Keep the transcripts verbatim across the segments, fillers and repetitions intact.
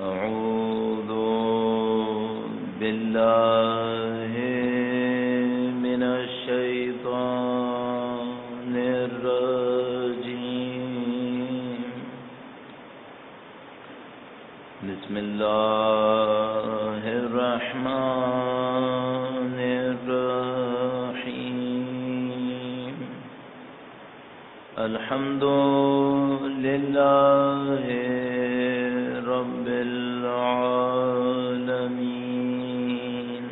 أعوذ بالله من الشيطان الرجيم. بسم الله الرحمن الرحيم. الحمد لله رب العالمين،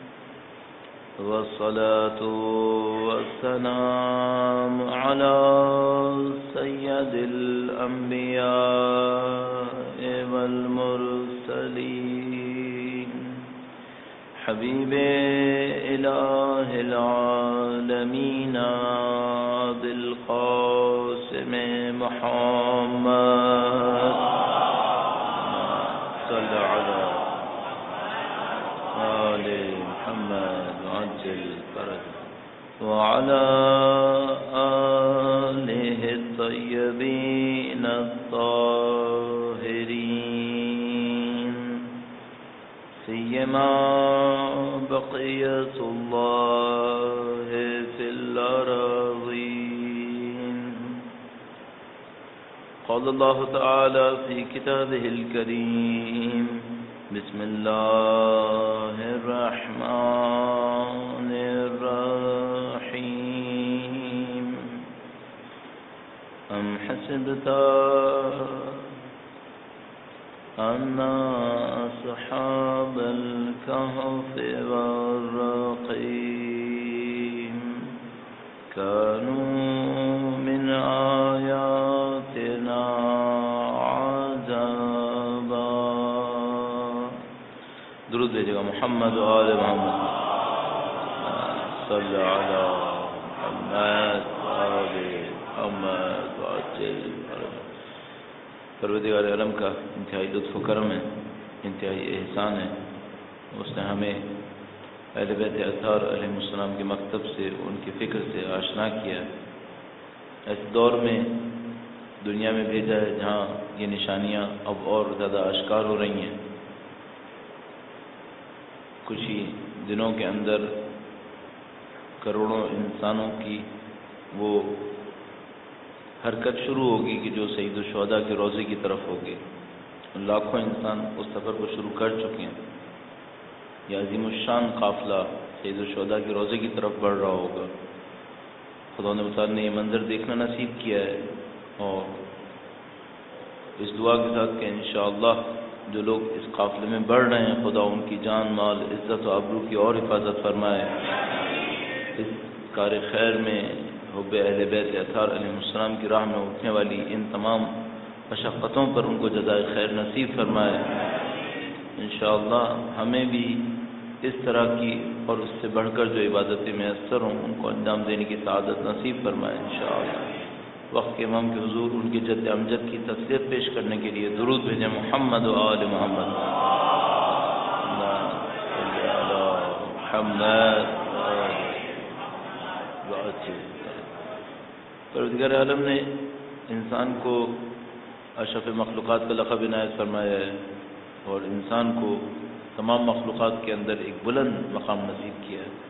والصلاة والسلام على سيد الأنبياء والمرسلين، حبيب إله العالمين أبي القاسم محمد صلى على آل محمد وعجل فرجه، وعلى آله الطيبين الطاهرين، سيما بقية الله في الأراضين. قال الله تعالى في كتابه الكريم: بسم الله الرحمن الرحيم. أم حسبت أن أصحاب الكهف والرقيم كانوا من آياتنا عجبا. درود بھیجے گا محمد و آل محمد صلی علی محمد و آل محمد وعجل فرجہ. پروردگار عالم کا انتہائی لطف و کرم ہے، انتہائی احسان ہے. اس نے ہمیں اہل بیت اطہار علیہ السلام کے مکتب سے، ان کی فکر سے آشنا کیا. اس دور میں دنیا میں بھیجا ہے جہاں یہ نشانیاں اب اور زیادہ اشکار ہو رہی ہیں. کچھ ہی دنوں کے اندر کروڑوں انسانوں کی وہ حرکت شروع ہوگی کہ جو سید الشہداء کے روضے کی طرف ہوگی. لاکھوں انسان اس سفر کو شروع کر چکے ہیں. یہ عظیم الشان قافلہ سید الشہداء کے روضے کی طرف بڑھ رہا ہوگا. خدا نے متعال نے یہ منظر دیکھنا نصیب کیا ہے، اور اس دعا کے ساتھ کہ انشاءاللہ جو لوگ اس قافلے میں بڑھ رہے ہیں، خدا ان کی جان، مال، عزت و آبرو کی اور حفاظت فرمائے. اس کار خیر میں حب اہل بیت اطہار علیہ السلام کی راہ میں اٹھنے والی ان تمام مشقتوں پر ان کو جزائے خیر نصیب فرمائے. انشاءاللہ ہمیں بھی اس طرح کی اور اس سے بڑھ کر جو عبادتیں میسر ہوں ان کو انجام دینے کی سعادت نصیب فرمائے انشاءاللہ. وقت کے امام کے حضور ان کے جد امجد کی تسلیت پیش کرنے کے لیے درود بھیجیں محمد و آل محمد. محمد پروردگار عالم نے انسان کو اشرف مخلوقات کا لقب عنایت فرمایا ہے، اور انسان کو تمام مخلوقات کے اندر ایک بلند مقام نصیب کیا ہے.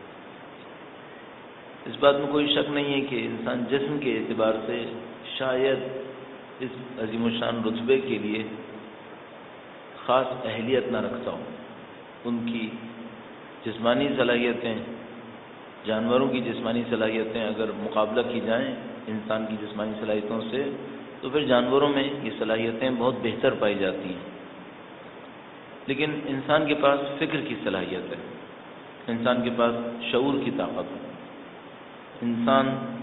اس بات میں کوئی شک نہیں ہے کہ انسان جسم کے اعتبار سے شاید اس عظیم الشان رتبے کے لیے خاص اہلیت نہ رکھتا ہوں. ان کی جسمانی صلاحیتیں، جانوروں کی جسمانی صلاحیتیں اگر مقابلہ کی جائیں انسان کی جسمانی صلاحیتوں سے، تو پھر جانوروں میں یہ صلاحیتیں بہت بہتر پائی جاتی ہیں. لیکن انسان کے پاس فکر کی صلاحیت ہے، انسان کے پاس شعور کی طاقت ہے. انسان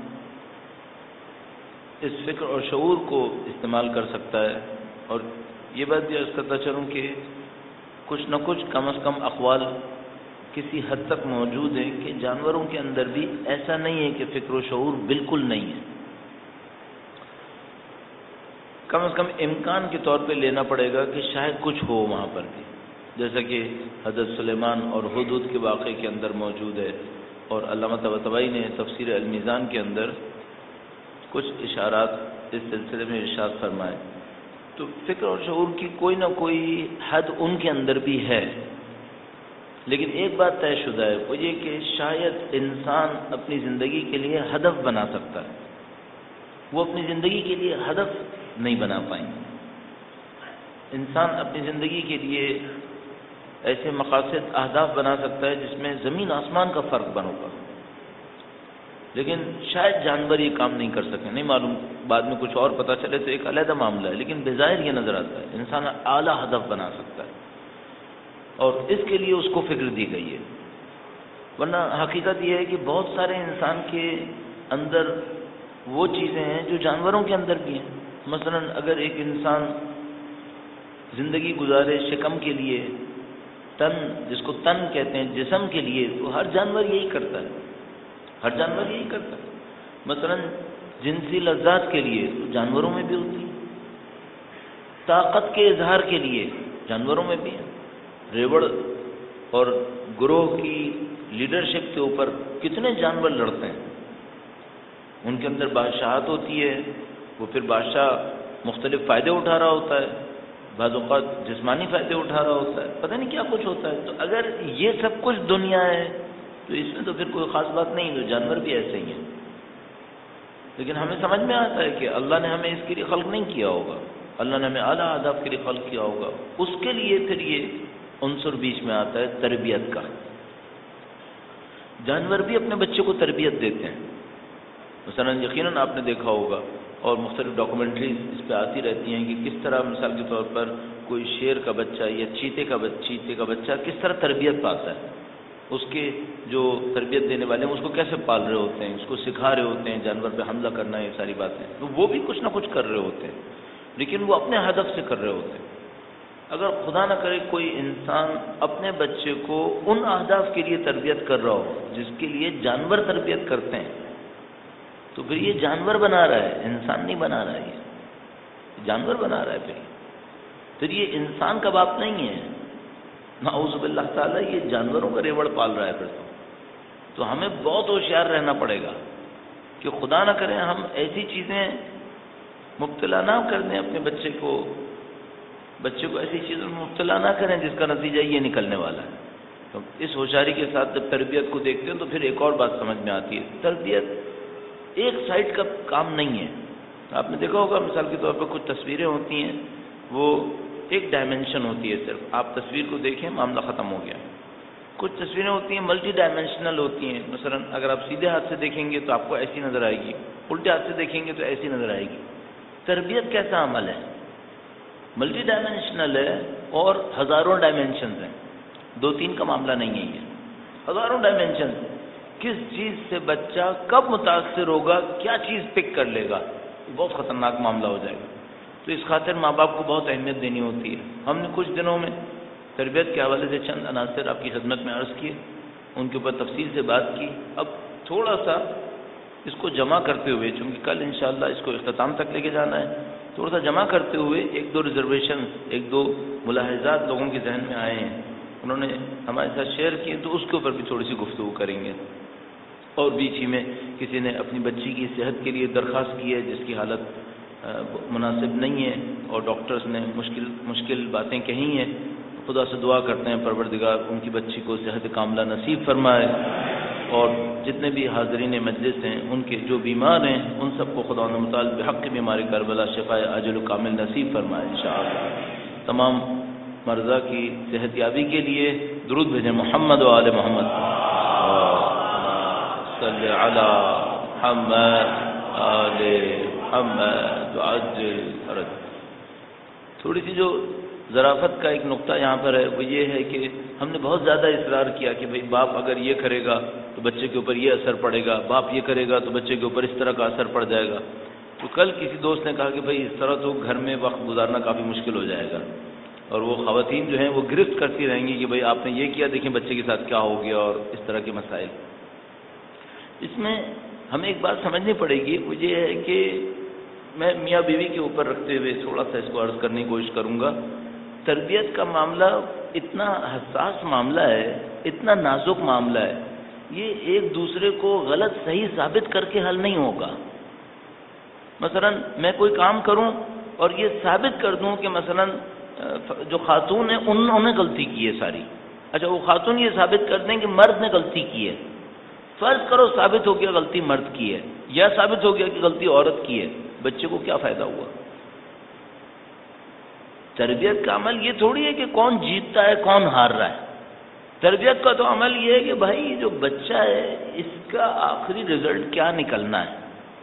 اس فکر اور شعور کو استعمال کر سکتا ہے. اور یہ بات بھی عرض کرتا چلوں کہ کچھ نہ کچھ کم از کم اقوال کسی حد تک موجود ہیں کہ جانوروں کے اندر بھی ایسا نہیں ہے کہ فکر و شعور بالکل نہیں ہے. کم از کم امکان کے طور پہ لینا پڑے گا کہ شاید کچھ ہو وہاں پر بھی، جیسا کہ حضرت سلیمان اور ہدہد کے واقعے کے اندر موجود ہے. اور علامہ طباطبائی نے تفسیر المیزان کے اندر کچھ اشارات اس سلسلے میں ارشاد فرمائے. تو فکر اور شعور کی کوئی نہ کوئی حد ان کے اندر بھی ہے، لیکن ایک بات طے شدہ ہے، وہ یہ کہ شاید انسان اپنی زندگی کے لیے ہدف بنا سکتا ہے، وہ اپنی زندگی کے لیے ہدف نہیں بنا پائیں گے۔ انسان اپنی زندگی کے لیے ایسے مقاصد اہداف بنا سکتا ہے جس میں زمین آسمان کا فرق بن ہوگا، لیکن شاید جانور یہ کام نہیں کر سکیں، نہیں معلوم، بعد میں کچھ اور پتہ چلے تو ایک علیحدہ معاملہ ہے، لیکن بظاہر یہ نظر آتا ہے انسان اعلیٰ ہدف بنا سکتا ہے، اور اس کے لیے اس کو فکر دی گئی ہے۔ ورنہ حقیقت یہ ہے کہ بہت سارے انسان کے اندر وہ چیزیں ہیں جو جانوروں کے اندر بھی ہیں۔ مثلا اگر ایک انسان زندگی گزارے شکم کے لیے، تن جس کو تن کہتے ہیں، جسم کے لیے، تو ہر جانور یہی کرتا ہے، ہر جانور یہی کرتا ہے۔ مثلا جنسی لذات کے لیے تو جانوروں میں بھی ہوتی ہے، طاقت کے اظہار کے لیے جانوروں میں بھی ہے۔ ریوڑ اور گروہ کی لیڈرشپ کے اوپر کتنے جانور لڑتے ہیں، ان کے اندر بادشاہت ہوتی ہے، وہ پھر بادشاہ مختلف فائدے اٹھا رہا ہوتا ہے، بعض اوقات جسمانی فائدے اٹھا رہا ہوتا ہے، پتہ نہیں کیا کچھ ہوتا ہے۔ تو اگر یہ سب کچھ دنیا ہے تو اس میں تو پھر کوئی خاص بات نہیں، تو جانور بھی ایسے ہی ہیں۔ لیکن ہمیں سمجھ میں آتا ہے کہ اللہ نے ہمیں اس کے لیے خلق نہیں کیا ہوگا، اللہ نے ہمیں اعلیٰ اہداف کے لیے خلق کیا ہوگا، اس کے لیے پھر یہ عنصر بیچ میں آتا ہے تربیت کا۔ جانور بھی اپنے بچے کو تربیت دیتے ہیں، مثلا یقیناً آپ نے دیکھا ہوگا اور مختلف ڈاکومنٹریز اس پہ آتی رہتی ہیں کہ کس طرح مثال کے طور پر کوئی شیر کا بچہ یا چیتے کا بچہ چیتے کا بچہ کس طرح تربیت پاتا ہے، اس کے جو تربیت دینے والے ہیں اس کو کیسے پال رہے ہوتے ہیں، اس کو سکھا رہے ہوتے ہیں جانور پہ حملہ کرنا، یہ ساری باتیں، تو وہ بھی کچھ نہ کچھ کر رہے ہوتے ہیں، لیکن وہ اپنے ہدف سے کر رہے ہوتے ہیں۔ اگر خدا نہ کرے کوئی انسان اپنے بچے کو ان اہداف کے لیے تربیت کر رہا ہو جس کے لیے جانور تربیت کرتے ہیں، تو پھر یہ جانور بنا رہا ہے، انسان نہیں بنا رہا ہے، یہ جانور بنا رہا ہے، پھر پھر یہ انسان کا باپ نہیں ہے، نعوذ باللہ تعالیٰ یہ جانوروں کا ریوڑ پال رہا ہے۔ پھر تو تو ہمیں بہت ہوشیار رہنا پڑے گا کہ خدا نہ کرے ہم ایسی چیزیں مبتلا نہ کر دیں اپنے بچے کو، بچے کو ایسی چیزوں میں مبتلا نہ کریں جس کا نتیجہ یہ نکلنے والا ہے۔ تو اس ہوشیاری کے ساتھ جب تربیت کو دیکھتے ہیں تو پھر ایک اور بات سمجھ میں آتی ہے، تربیت ایک سائڈ کا کام نہیں ہے۔ آپ نے دیکھا ہوگا مثال کے طور پر کچھ تصویریں ہوتی ہیں، وہ ایک ڈائمنشن ہوتی ہے، صرف آپ تصویر کو دیکھیں معاملہ ختم ہو گیا۔ کچھ تصویریں ہوتی ہیں ملٹی ڈائمنشنل ہوتی ہیں، مثلا اگر آپ سیدھے ہاتھ سے دیکھیں گے تو آپ کو ایسی نظر آئے گی، الٹے ہاتھ سے دیکھیں گے تو ایسی نظر آئے گی۔ تربیت کیسا عمل ہے؟ ملٹی ڈائمنشنل ہے اور ہزاروں ڈائمنشنز ہیں، دو تین کا معاملہ نہیں ہے، یہ ہزاروں ڈائمنشن۔ کس چیز سے بچہ کب متاثر ہوگا، کیا چیز پک کر لے گا، بہت خطرناک معاملہ ہو جائے گا۔ تو اس خاطر ماں باپ کو بہت اہمیت دینی ہوتی ہے۔ ہم نے کچھ دنوں میں تربیت کے حوالے سے چند عناصر آپ کی خدمت میں عرض کیے، ان کے اوپر تفصیل سے بات کی۔ اب تھوڑا سا اس کو جمع کرتے ہوئے، چونکہ کل انشاءاللہ اس کو اختتام تک لے کے جانا ہے، تھوڑا سا جمع کرتے ہوئے ایک دو ریزرویشن، ایک دو ملاحظات لوگوں کے ذہن میں آئے ہیں، انہوں نے ہمارے ساتھ شیئر کیے، تو اس کے اوپر بھی تھوڑی سی گفتگو کریں گے۔ اور بیچ ہی میں کسی نے اپنی بچی کی صحت کے لیے درخواست کی ہے جس کی حالت مناسب نہیں ہے اور ڈاکٹرز نے مشکل مشکل باتیں کہی ہیں، خدا سے دعا کرتے ہیں پروردگار ان کی بچی کو صحت کاملہ نصیب فرمائے، اور جتنے بھی حاضرین مجلس ہیں ان کے جو بیمار ہیں ان سب کو خدا متعال بحق بیمار کربلا شفاء عاجل و کامل نصیب فرمائے انشاءاللہ۔ تمام مرضى کی صحت یابی کے لیے درود بھیجیں محمد و آل محمد، صلی علی محمد آل محمد وعجل فرج۔ تھوڑی سی جو ظرافت کا ایک نقطہ یہاں پر ہے وہ یہ ہے کہ ہم نے بہت زیادہ اصرار کیا کہ بھئی باپ اگر یہ کرے گا تو بچے کے اوپر یہ اثر پڑے گا، باپ یہ کرے گا تو بچے کے اوپر اس طرح کا اثر پڑ جائے گا۔ تو کل کسی دوست نے کہا کہ بھئی اس طرح تو گھر میں وقت گزارنا کافی مشکل ہو جائے گا، اور وہ خواتین جو ہیں وہ گرفت کرتی رہیں گی کہ بھئی آپ نے یہ کیا، دیکھیں بچے کے ساتھ کیا ہو گیا، اور اس طرح کے مسائل۔ اس میں ہمیں ایک بات سمجھنی پڑے گی، وہ یہ ہے کہ میں میاں بیوی کے اوپر رکھتے ہوئے تھوڑا سا اس کو عرض کرنے کی کوشش کروں گا۔ تربیت کا معاملہ اتنا حساس معاملہ ہے، اتنا نازک معاملہ ہے، یہ ایک دوسرے کو غلط صحیح ثابت کر کے حل نہیں ہوگا۔ مثلا میں کوئی کام کروں اور یہ ثابت کر دوں کہ مثلا جو خاتون ہیں انہوں نے غلطی کی ہے ساری، اچھا وہ خاتون یہ ثابت کر دیں کہ مرد نے غلطی کی ہے، فرض کرو ثابت ہو گیا غلطی مرد کی ہے یا ثابت ہو گیا کہ غلطی عورت کی ہے، بچے کو کیا فائدہ ہوا؟ تربیت کا عمل یہ تھوڑی ہے کہ کون جیتتا ہے کون ہار رہا ہے، تربیت کا تو عمل یہ ہے کہ بھائی جو بچہ ہے اس کا آخری رزلٹ کیا نکلنا ہے۔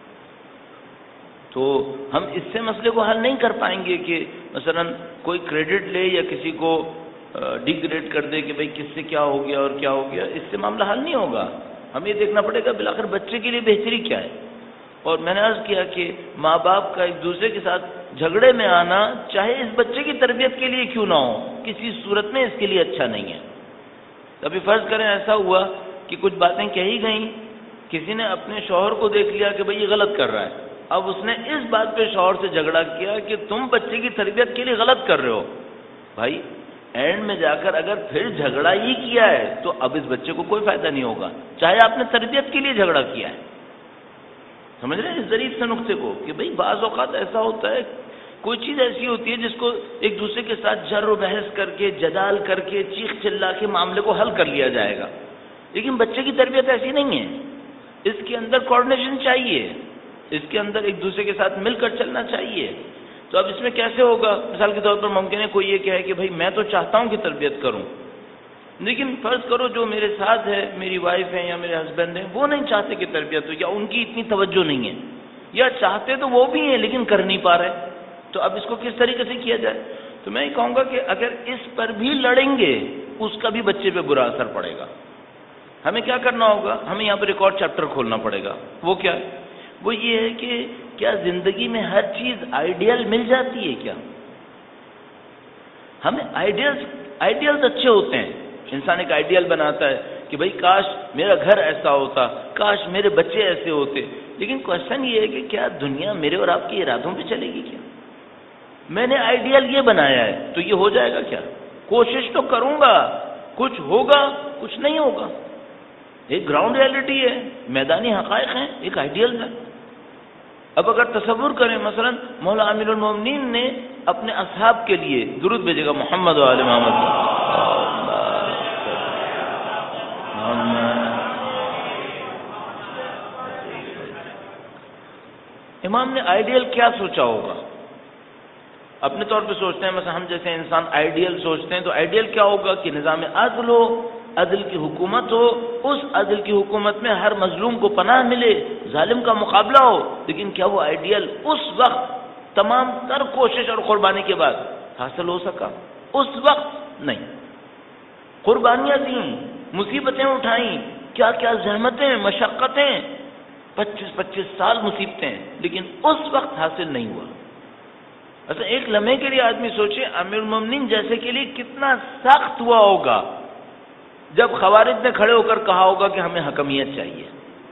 تو ہم اس سے مسئلے کو حل نہیں کر پائیں گے کہ مثلا کوئی کریڈٹ لے یا کسی کو ڈی گریڈ کر دے کہ بھائی کس سے کیا ہو گیا اور کیا ہو گیا، اس سے معاملہ حل نہیں ہوگا۔ ہمیں یہ دیکھنا پڑے گا بالآخر بچے کے لیے بہتری کیا ہے۔ اور میں نے عرض کیا کہ ماں باپ کا ایک دوسرے کے ساتھ جھگڑے میں آنا چاہے اس بچے کی تربیت کے لیے کیوں نہ ہو، کسی صورت میں اس کے لیے اچھا نہیں ہے۔ ابھی فرض کریں ایسا ہوا کہ کچھ باتیں کہی گئیں، کسی نے اپنے شوہر کو دیکھ لیا کہ بھئی یہ غلط کر رہا ہے، اب اس نے اس بات پہ شوہر سے جھگڑا کیا کہ تم بچے کی تربیت کے لیے غلط کر رہے ہو۔ بھائی اینڈ میں جا کر اگر پھر جھگڑا ہی کیا ہے تو اب اس بچے کو کوئی فائدہ نہیں ہوگا، چاہے آپ نے تربیت کے لیے جھگڑا کیا ہے۔ سمجھ رہے ہیں اس ظریف سے نقطے کو کہ بھئی بعض اوقات ایسا ہوتا ہے کوئی چیز ایسی ہوتی ہے جس کو ایک دوسرے کے ساتھ جر و بحث کر کے جدال کر کے چیخ چلا کے معاملے کو حل کر لیا جائے گا، لیکن بچے کی تربیت ایسی نہیں ہے، اس کے اندر کوآرڈینیشن چاہیے، اس کے اندر ایک دوسرے کے ساتھ مل کر چلنا چاہیے۔ تو اب اس میں کیسے ہوگا؟ مثال کے طور پر ممکن ہے کوئی یہ کہے کہ بھائی میں تو چاہتا ہوں کہ تربیت کروں، لیکن فرض کرو جو میرے ساتھ ہے میری وائف ہے یا میرے ہسبینڈ ہیں وہ نہیں چاہتے کہ تربیت ہو، یا ان کی اتنی توجہ نہیں ہے، یا چاہتے تو وہ بھی ہیں لیکن کر نہیں پا رہے، تو اب اس کو کس طریقے سے کیا جائے؟ تو میں یہ کہوں گا کہ اگر اس پر بھی لڑیں گے اس کا بھی بچے پہ برا اثر پڑے گا۔ ہمیں کیا کرنا ہوگا؟ ہمیں یہاں پر ایک اور چیپٹر کھولنا پڑے گا۔ وہ کیا ہے؟ وہ یہ ہے کہ کیا زندگی میں ہر چیز آئیڈیل مل جاتی ہے کیا؟ ہمیں آئیڈیلز آئیڈیلز اچھے ہوتے ہیں، انسان ایک آئیڈیل بناتا ہے کہ بھائی کاش میرا گھر ایسا ہوتا، کاش میرے بچے ایسے ہوتے، لیکن کوشچن یہ ہے کہ کیا دنیا میرے اور آپ کے ارادوں پہ چلے گی کیا؟ میں نے آئیڈیل یہ بنایا ہے تو یہ ہو جائے گا کیا؟ کوشش تو کروں گا، کچھ ہوگا کچھ نہیں ہوگا۔ ایک گراؤنڈ ریالٹی ہے، میدانی حقائق ہیں، ایک آئیڈیل ہے۔ اب اگر تصور کریں مثلا مولا امیر المومنین نے اپنے اصحاب کے لیے درود بھیجے گا محمد و آل محمد، امام نے آئیڈیل کیا سوچا ہوگا؟ اپنے طور پہ سوچتے ہیں، مثلا ہم جیسے انسان آئیڈیل سوچتے ہیں تو آئیڈیل کیا ہوگا کہ نظام عدل ہو، عدل کی حکومت ہو، اس عدل کی حکومت میں ہر مظلوم کو پناہ ملے، ظالم کا مقابلہ ہو۔ لیکن کیا وہ آئیڈیل اس وقت تمام تر کوشش اور قربانی کے بعد حاصل ہو سکا؟ اس وقت نہیں، قربانیاں دیں، مصیبتیں اٹھائیں، کیا کیا زحمتیں مشقتیں، پچیس پچیس سال مصیبتیں، لیکن اس وقت حاصل نہیں ہوا۔ اچھا ایک لمحے کے لیے آدمی سوچے امیر المومنین جیسے کے لیے کتنا سخت ہوا ہوگا جب خوارج نے کھڑے ہو کر کہا ہوگا کہ ہمیں حکمیت چاہیے،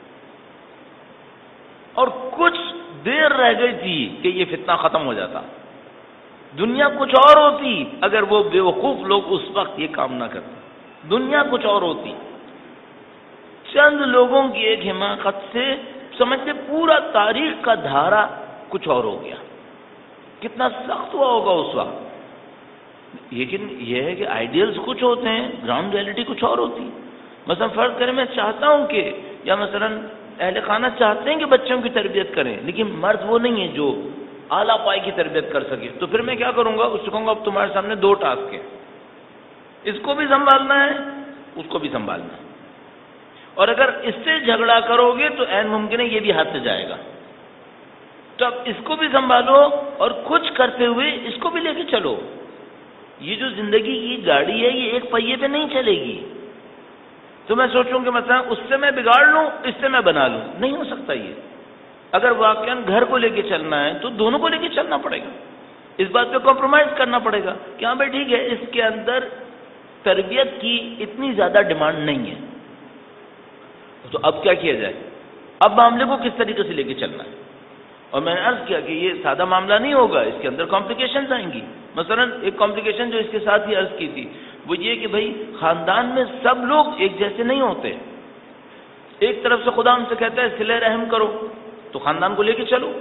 اور کچھ دیر رہ گئی تھی کہ یہ فتنہ ختم ہو جاتا، دنیا کچھ اور ہوتی اگر وہ بے وقوف لوگ اس وقت یہ کام نہ کرتے، دنیا کچھ اور ہوتی۔ چند لوگوں کی ایک حماقت سے سمجھتے پورا تاریخ کا دھارا کچھ اور ہو گیا، کتنا سخت ہوا ہوگا اس وقت۔ لیکن یہ ہے کہ آئیڈیلز کچھ ہوتے ہیں، گراؤنڈ ریالٹی کچھ اور ہوتی۔ مثلا فرض کریں میں چاہتا ہوں کہ یا مثلا اہل خانہ چاہتے ہیں کہ بچوں کی تربیت کریں، لیکن مرد وہ نہیں ہے جو اعلیٰ پائی کی تربیت کر سکے، تو پھر میں کیا کروں گا؟ اس کو کہوں گا اب تمہارے سامنے دو ٹاسک ہیں، اس کو بھی سنبھالنا ہے اس کو بھی سنبھالنا ہے، اور اگر اس سے جھگڑا کرو گے تو عین ممکن ہے یہ بھی ہاتھ سے جائے گا، تو اب اس کو بھی سنبھالو اور کچھ کرتے ہوئے اس کو بھی لے کے چلو۔ یہ جو زندگی کی گاڑی ہے یہ ایک پہیے پہ نہیں چلے گی، تو میں سوچوں کہ مثلا اس سے میں بگاڑ لوں اس سے میں بنا لوں، نہیں ہو سکتا یہ۔ اگر واقعاً گھر کو لے کے چلنا ہے تو دونوں کو لے کے چلنا پڑے گا، اس بات پہ کمپرومائز کرنا پڑے گا کہ ہاں بھائی ٹھیک ہے اس کے اندر تربیت کی اتنی زیادہ ڈیمانڈ نہیں ہے، تو اب کیا کیا جائے؟ اب معاملے کو کس طریقے سے لے کے چلنا ہے؟ اور میں نے عرض کیا کہ یہ سادہ معاملہ نہیں ہوگا، اس کے اندر کمپلیکیشنز آئیں گی۔ مثلا ایک کمپلیکیشن جو اس کے ساتھ ہی عرض کی تھی وہ یہ کہ بھائی خاندان میں سب لوگ ایک جیسے نہیں ہوتے۔ ایک طرف سے خدا ہم سے کہتا ہے صلہ رحم کرو تو خاندان کو لے کے چلو،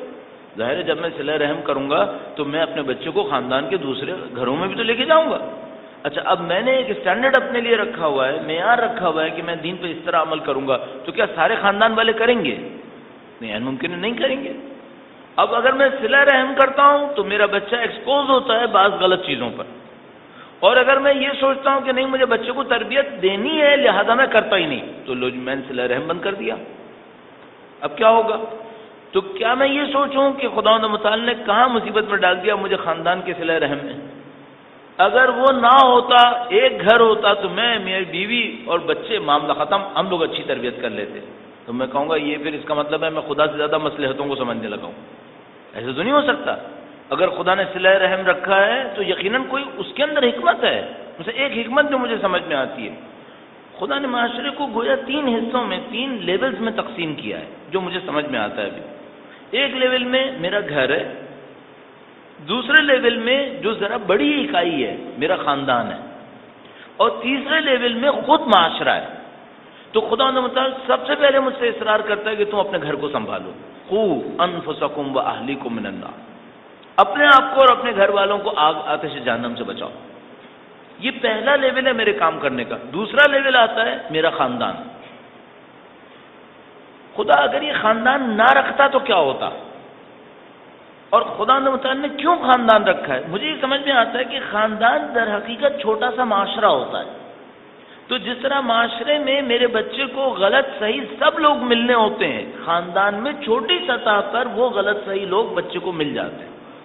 ظاہر ہے جب میں صلہ رحم کروں گا تو میں اپنے بچے کو خاندان کے دوسرے گھروں میں بھی تو لے کے جاؤں گا. اچھا اب میں نے ایک اسٹینڈرڈ اپنے لیے رکھا ہوا ہے, معیار رکھا ہوا ہے کہ میں دین پہ اس طرح عمل کروں گا, تو کیا سارے خاندان والے کریں گے؟ نہیں, ممکن نہیں کریں گے. اب اگر میں صلہ رحم کرتا ہوں تو میرا بچہ ایکسپوز ہوتا ہے بعض غلط چیزوں پر, اور اگر میں یہ سوچتا ہوں کہ نہیں مجھے بچے کو تربیت دینی ہے لہذا میں کرتا ہی نہیں, تو لو میں نے صلہ رحم بند کر دیا. اب کیا ہوگا؟ تو کیا میں یہ سوچوں کہ خداوند متعال نے کہاں مصیبت میں ڈال دیا مجھے خاندان کے صلہ رحم میں؟ اگر وہ نہ ہوتا, ایک گھر ہوتا تو میں, میری بیوی اور بچے, معاملہ ختم, ہم لوگ اچھی تربیت کر لیتے. تو میں کہوں گا یہ پھر اس کا مطلب ہے میں خدا سے زیادہ مصلحتوں کو سمجھنے لگا ہوں. ایسے تو نہیں ہو سکتا. اگر خدا نے صلہ رحم رکھا ہے تو یقیناً کوئی اس کے اندر حکمت ہے. اسے ایک حکمت جو مجھے سمجھ میں آتی ہے, خدا نے معاشرے کو گویا تین حصوں میں, تین لیولز میں تقسیم کیا ہے جو مجھے سمجھ میں آتا ہے ابھی. ایک لیول میں میرا گھر ہے, دوسرے لیول میں جو ذرا بڑی اکائی ہے میرا خاندان ہے, اور تیسرے لیول میں خود معاشرہ ہے. تو خدا نے مطلب سب سے پہلے مجھ سے اصرار کرتا ہے کہ تم اپنے گھر کو سنبھالو. قوا انفسکم واہلیکم من النار, اپنے آپ کو اور اپنے گھر والوں کو آگ آتش جہنم سے بچاؤ. یہ پہلا لیول ہے میرے کام کرنے کا. دوسرا لیول آتا ہے میرا خاندان. خدا اگر یہ خاندان نہ رکھتا تو کیا ہوتا, اور خدا نے متعال نے کیوں خاندان رکھا ہے؟ مجھے یہ سمجھ میں آتا ہے کہ خاندان در حقیقت چھوٹا سا معاشرہ ہوتا ہے. تو جس طرح معاشرے میں میرے بچے کو غلط صحیح سب لوگ ملنے ہوتے ہیں, خاندان میں چھوٹی سطح پر وہ غلط صحیح لوگ بچے کو مل جاتے ہیں.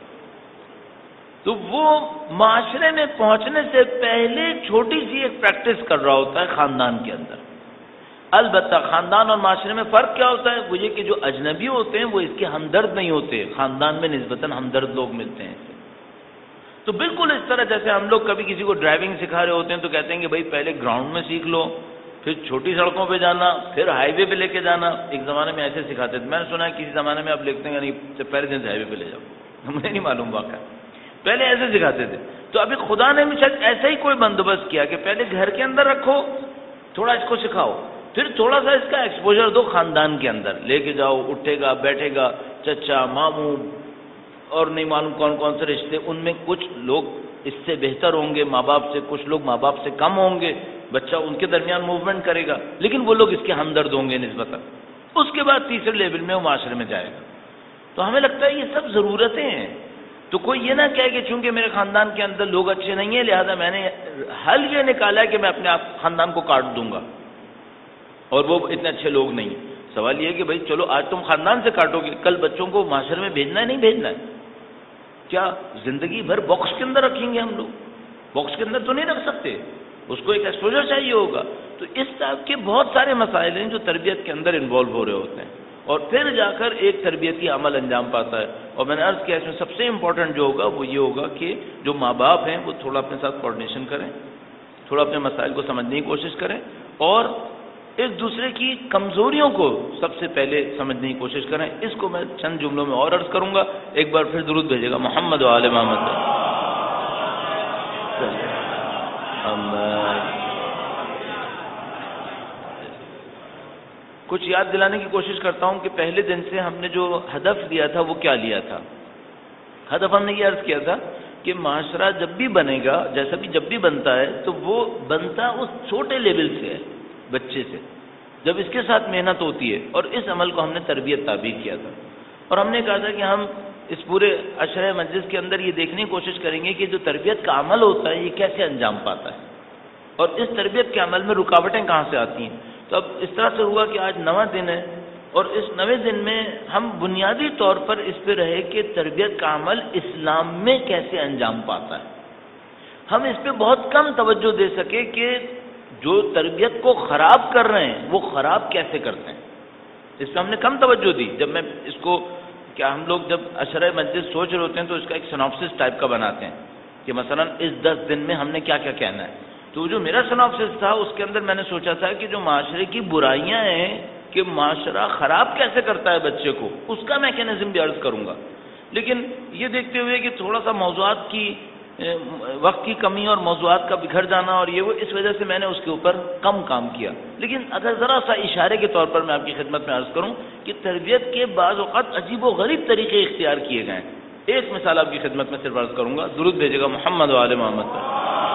تو وہ معاشرے میں پہنچنے سے پہلے چھوٹی سی ایک پریکٹس کر رہا ہوتا ہے خاندان کے اندر. البتہ خاندان اور معاشرے میں فرق کیا ہوتا ہے؟ وہ یہ کہ جو اجنبی ہوتے ہیں وہ اس کے ہمدرد نہیں ہوتے, خاندان میں نسبتاً ہمدرد لوگ ملتے ہیں. تو بالکل اس طرح جیسے ہم لوگ کبھی کسی کو ڈرائیونگ سکھا رہے ہوتے ہیں تو کہتے ہیں کہ بھائی پہلے گراؤنڈ میں سیکھ لو, پھر چھوٹی سڑکوں پہ جانا, پھر ہائی وے پہ لے کے جانا. ایک زمانے میں ایسے سکھاتے تھے, میں نے سنا ہے کسی زمانے میں آپ لکھتے ہیں نہیں پہلے دن سے ہائی وے پہ لے جاؤ, مجھے نہیں معلوم واقعہ, پہلے ایسے سکھاتے تھے. تو ابھی خدا نے بھی شاید ایسا ہی کوئی بندوبست کیا کہ پہلے گھر کے اندر رکھو, تھوڑا اس کو سکھاؤ, پھر تھوڑا سا اس کا ایکسپوجر دو خاندان کے اندر, لے کے جاؤ, اٹھے گا بیٹھے گا, چچا ماموں اور نہیں معلوم کون کون سے رشتے, ان میں کچھ لوگ اس سے بہتر ہوں گے ماں باپ سے, کچھ لوگ ماں باپ سے کم ہوں گے, بچہ ان کے درمیان موومنٹ کرے گا, لیکن وہ لوگ اس کے ہمدرد ہوں گے نسبتاً. اس کے بعد تیسرے لیول میں وہ معاشرے میں جائے گا. تو ہمیں لگتا ہے یہ سب ضرورتیں ہیں. تو کوئی یہ نہ کہے کہ چونکہ میرے خاندان کے اندر لوگ اچھے نہیں ہیں لہذا میں نے حل یہ نکالا ہے کہ میں اپنے آپ خاندان کو کاٹ دوں گا اور وہ اتنے اچھے لوگ نہیں. سوال یہ ہے کہ بھائی چلو آج تم خاندان سے کاٹو گے, کل بچوں کو معاشرے میں بھیجنا ہے نہیں بھیجنا ہے؟ کیا زندگی بھر باکس کے اندر رکھیں گے ہم لوگ؟ باکس کے اندر تو نہیں رکھ سکتے, اس کو ایک ایکسپوجر چاہیے ہوگا. تو اس طرح کے بہت سارے مسائل ہیں جو تربیت کے اندر انوالو ہو رہے ہوتے ہیں, اور پھر جا کر ایک تربیتی عمل انجام پاتا ہے. اور میں نے عرض کیا اس میں سب سے امپورٹنٹ جو ہوگا وہ یہ ہوگا کہ جو ماں باپ ہیں وہ تھوڑا اپنے ساتھ کوآرڈینیشن کریں, تھوڑا اپنے مسائل کو سمجھنے کی کوشش کریں, اور ایک دوسرے کی کمزوریوں کو سب سے پہلے سمجھنے کی کوشش کریں. اس کو میں چند جملوں میں اور عرض کروں گا. ایک بار پھر درود بھیجے گا محمد و آل محمد. کچھ یاد دلانے کی کوشش کرتا ہوں کہ پہلے دن سے ہم نے جو ہدف لیا تھا وہ کیا لیا تھا. ہدف ہم نے یہ عرض کیا تھا کہ معاشرہ جب بھی بنے گا, جیسا بھی جب بھی بنتا ہے, تو وہ بنتا اس چھوٹے لیول سے ہے, بچے سے, جب اس کے ساتھ محنت ہوتی ہے. اور اس عمل کو ہم نے تربیت تعبیر کیا تھا, اور ہم نے کہا تھا کہ ہم اس پورے عشرہ مجلس کے اندر یہ دیکھنے کی کوشش کریں گے کہ جو تربیت کا عمل ہوتا ہے یہ کیسے انجام پاتا ہے, اور اس تربیت کے عمل میں رکاوٹیں کہاں سے آتی ہیں. تو اب اس طرح سے ہوا کہ آج نواں دن ہے, اور اس نویں دن میں ہم بنیادی طور پر اس پہ رہے کہ تربیت کا عمل اسلام میں کیسے انجام پاتا ہے. ہم اس پہ بہت کم توجہ دے سکے کہ جو تربیت کو خراب کر رہے ہیں وہ خراب کیسے کرتے ہیں, اس پہ ہم نے کم توجہ دی. جب میں اس کو کیا ہم لوگ جب عشرہ مجلس سوچ رہے ہوتے ہیں تو اس کا ایک سناپسس ٹائپ کا بناتے ہیں کہ مثلا اس دس دن میں ہم نے کیا کیا کہنا ہے. تو جو میرا سناپسس تھا اس کے اندر میں نے سوچا تھا کہ جو معاشرے کی برائیاں ہیں کہ معاشرہ خراب کیسے کرتا ہے بچے کو, اس کا میکینزم بھی عرض کروں گا. لیکن یہ دیکھتے ہوئے کہ تھوڑا سا موضوعات کی وقت کی کمی اور موضوعات کا بکھر جانا اور یہ وہ، اس وجہ سے میں نے اس کے اوپر کم کام کیا. لیکن اگر ذرا سا اشارے کے طور پر میں آپ کی خدمت میں عرض کروں کہ تربیت کے بعض اوقات عجیب و غریب طریقے اختیار کیے گئے ہیں. ایک مثال آپ کی خدمت میں صرف عرض کروں گا، درود بھیجے گا محمد و آل محمد پر.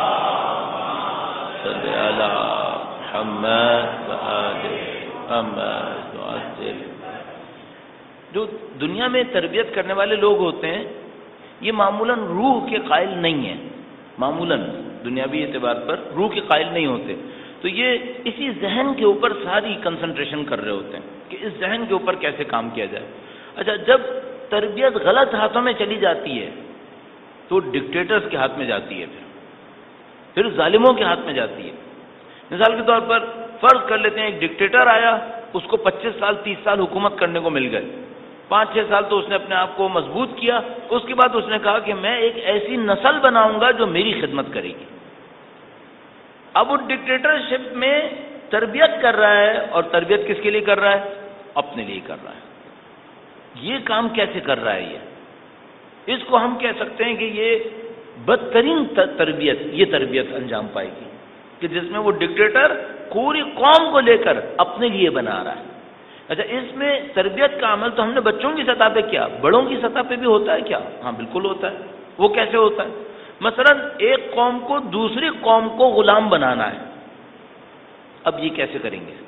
صلی علی محمد و آل محمد و آل. جو دنیا میں تربیت کرنے والے لوگ ہوتے ہیں یہ معمولاً روح کے قائل نہیں ہیں، معمولاً دنیاوی اعتبار پر روح کے قائل نہیں ہوتے. تو یہ اسی ذہن کے اوپر ساری کنسنٹریشن کر رہے ہوتے ہیں کہ اس ذہن کے اوپر کیسے کام کیا جائے. اچھا، جب تربیت غلط ہاتھوں میں چلی جاتی ہے تو ڈکٹیٹرز کے ہاتھ میں جاتی ہے، پھر پھر ظالموں کے ہاتھ میں جاتی ہے. مثال کے طور پر فرض کر لیتے ہیں ایک ڈکٹیٹر آیا، اس کو پچیس سال تیس سال حکومت کرنے کو مل گئے، پانچ چھ سال تو اس نے اپنے آپ کو مضبوط کیا. اس کے بعد اس نے کہا کہ میں ایک ایسی نسل بناؤں گا جو میری خدمت کرے گی. اب وہ ڈکٹیٹرشپ میں تربیت کر رہا ہے، اور تربیت کس کے لیے کر رہا ہے؟ اپنے لیے کر رہا ہے. یہ کام کیسے کر رہا ہے؟ یہ اس کو ہم کہہ سکتے ہیں کہ یہ بدترین تربیت یہ تربیت انجام پائے گی کہ جس میں وہ ڈکٹیٹر پوری قوم کو لے کر اپنے لیے بنا رہا ہے. اچھا، اس میں تربیت کا عمل تو ہم نے بچوں کی سطح پہ کیا، بڑوں کی سطح پہ بھی ہوتا ہے کیا؟ ہاں بالکل ہوتا ہے. وہ کیسے ہوتا ہے؟ مثلا ایک قوم کو دوسری قوم کو غلام بنانا ہے. اب یہ کیسے کریں گے؟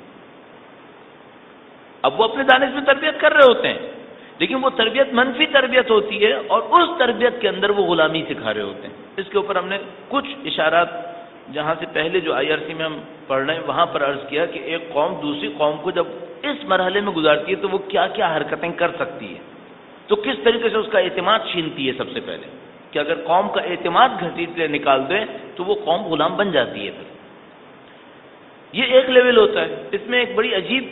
اب وہ اپنے دانش میں تربیت کر رہے ہوتے ہیں، لیکن وہ تربیت منفی تربیت ہوتی ہے اور اس تربیت کے اندر وہ غلامی سکھا رہے ہوتے ہیں. اس کے اوپر ہم نے کچھ اشارات جہاں سے پہلے جو آئی آر سی میں ہم پڑھ رہے ہیں وہاں پر عرض کیا کہ ایک قوم دوسری قوم کو جب اس مرحلے میں گزارتی ہے تو وہ کیا کیا حرکتیں کر سکتی ہے، تو کس طریقے سے اس کا اعتماد چھینتی ہے. سب سے پہلے کہ اگر قوم کا اعتماد گھسیٹ نکال دیں تو وہ قوم غلام بن جاتی ہے. پھر یہ ایک لیول ہوتا ہے. اس میں ایک بڑی عجیب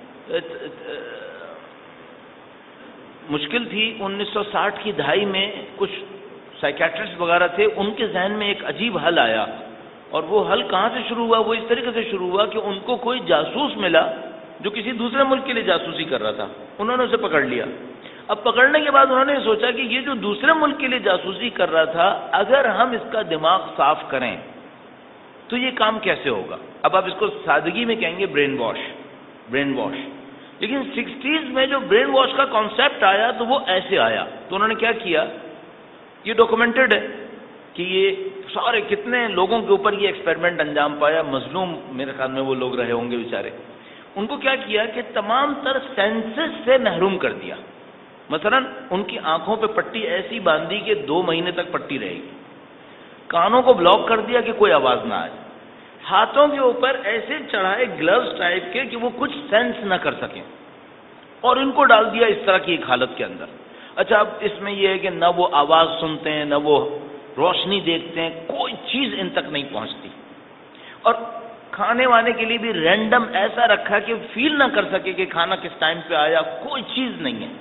مشکل تھی. انیس سو ساٹھ کی دہائی میں کچھ سائیکیٹرسٹ وغیرہ تھے، ان کے ذہن میں ایک عجیب حل آیا، اور وہ حل کہاں سے شروع ہوا؟ وہ اس طریقے سے شروع ہوا کہ ان کو کوئی جاسوس ملا جو کسی دوسرے ملک کے لیے جاسوسی کر رہا تھا. انہوں نے اسے پکڑ لیا. اب پکڑنے کے بعد انہوں نے سوچا کہ یہ جو دوسرے ملک کے لیے جاسوسی کر رہا تھا، اگر ہم اس کا دماغ صاف کریں تو یہ کام کیسے ہوگا؟ اب آپ اس کو سادگی میں کہیں گے برین واش، برین واش. لیکن سکسٹیز میں جو برین واش کا کانسیپٹ آیا تو وہ ایسے آیا. تو انہوں نے کیا کیا؟ یہ ڈاکومنٹڈ ہے کہ یہ سارے کتنے لوگوں کے اوپر یہ ایکسپیریمنٹ انجام پایا. مظلوم میرے خیال میں وہ لوگ رہے ہوں گے بیچارے. ان کو کیا کیا کہ تمام تر سینسز سے محروم کر دیا. مثلا ان کی آنکھوں پہ پٹی ایسی باندھی کہ دو مہینے تک پٹی رہے گی. کانوں کو بلاک کر دیا کہ کوئی آواز نہ آئے. ہاتھوں کے اوپر ایسے چڑھائے گلوز ٹائپ کے کہ وہ کچھ سینس نہ کر سکیں، اور ان کو ڈال دیا اس طرح کی ایک حالت کے اندر. اچھا، اب اس میں یہ ہے کہ نہ وہ آواز سنتے ہیں، نہ وہ روشنی دیکھتے ہیں، کوئی چیز ان تک نہیں پہنچتی. اور کھانے وانے کے لیے بھی رینڈم ایسا رکھا کہ فیل نہ کر سکے کہ کھانا کس ٹائم پہ آیا، کوئی چیز نہیں ہے.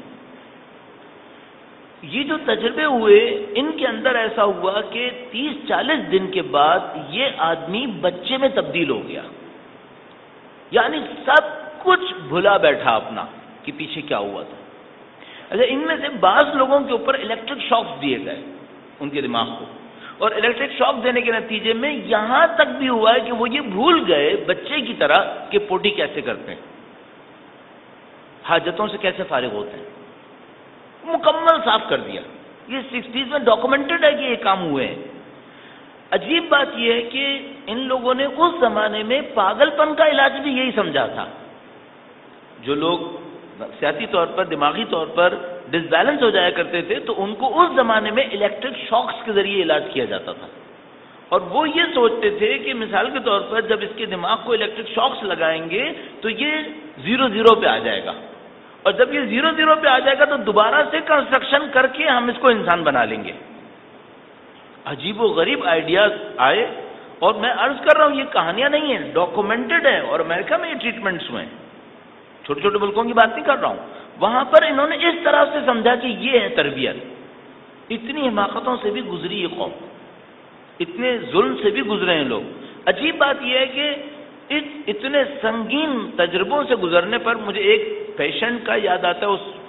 یہ جو تجربے ہوئے ان کے اندر ایسا ہوا کہ تیس چالیس دن کے بعد یہ آدمی بچے میں تبدیل ہو گیا. یعنی سب کچھ بھلا بیٹھا اپنا کہ پیچھے کیا ہوا تھا. اچھا، ان میں سے بعض لوگوں کے اوپر الیکٹرک شاکس دیے گئے ان کے دماغ کو، اور الیکٹرک شاک دینے کے نتیجے میں یہاں تک بھی ہوا ہے کہ وہ یہ بھول گئے بچے کی طرح کہ پوٹی کیسے کرتے ہیں، حاجتوں سے کیسے فارغ ہوتے ہیں. مکمل صاف کر دیا. یہ سکسٹیز میں ڈاکومنٹڈ ہے کہ یہ کام ہوئے ہیں. عجیب بات یہ ہے کہ ان لوگوں نے اس زمانے میں پاگل پن کا علاج بھی یہی سمجھا تھا. جو لوگ نفسیاتی طور پر، دماغی طور پر ڈس بیلنس ہو جایا کرتے تھے تو ان کو اس زمانے میں الیکٹرک شاکس کے ذریعے علاج کیا جاتا تھا. اور وہ یہ سوچتے تھے کہ مثال کے طور پر جب اس کے دماغ کو الیکٹرک شاکس لگائیں گے تو یہ زیرو زیرو پہ آ جائے گا، اور جب یہ زیرو زیرو پہ آ جائے گا تو دوبارہ سے کنسٹرکشن کر کے ہم اس کو انسان بنا لیں گے. عجیب و غریب آئیڈیاز آئے، اور میں عرض کر رہا ہوں یہ کہانیاں نہیں ہیں، ڈاکومنٹڈ ہیں، اور امریکہ میں یہ ٹریٹمنٹس ہوئے ہیں. چھوٹے چھوٹے ملکوں کی بات نہیں کر رہا ہوں. وہاں پر انہوں نے اس طرح سے سمجھا کہ یہ ہے تربیت. اتنی حماقتوں سے بھی گزری یہ قوم، اتنے ظلم سے بھی گزرے ہیں لوگ. عجیب بات یہ ہے کہ اتنے سنگین تجربوں سے گزرنے پر مجھے ایک پیشنٹ کا یاد آتا ہے. اس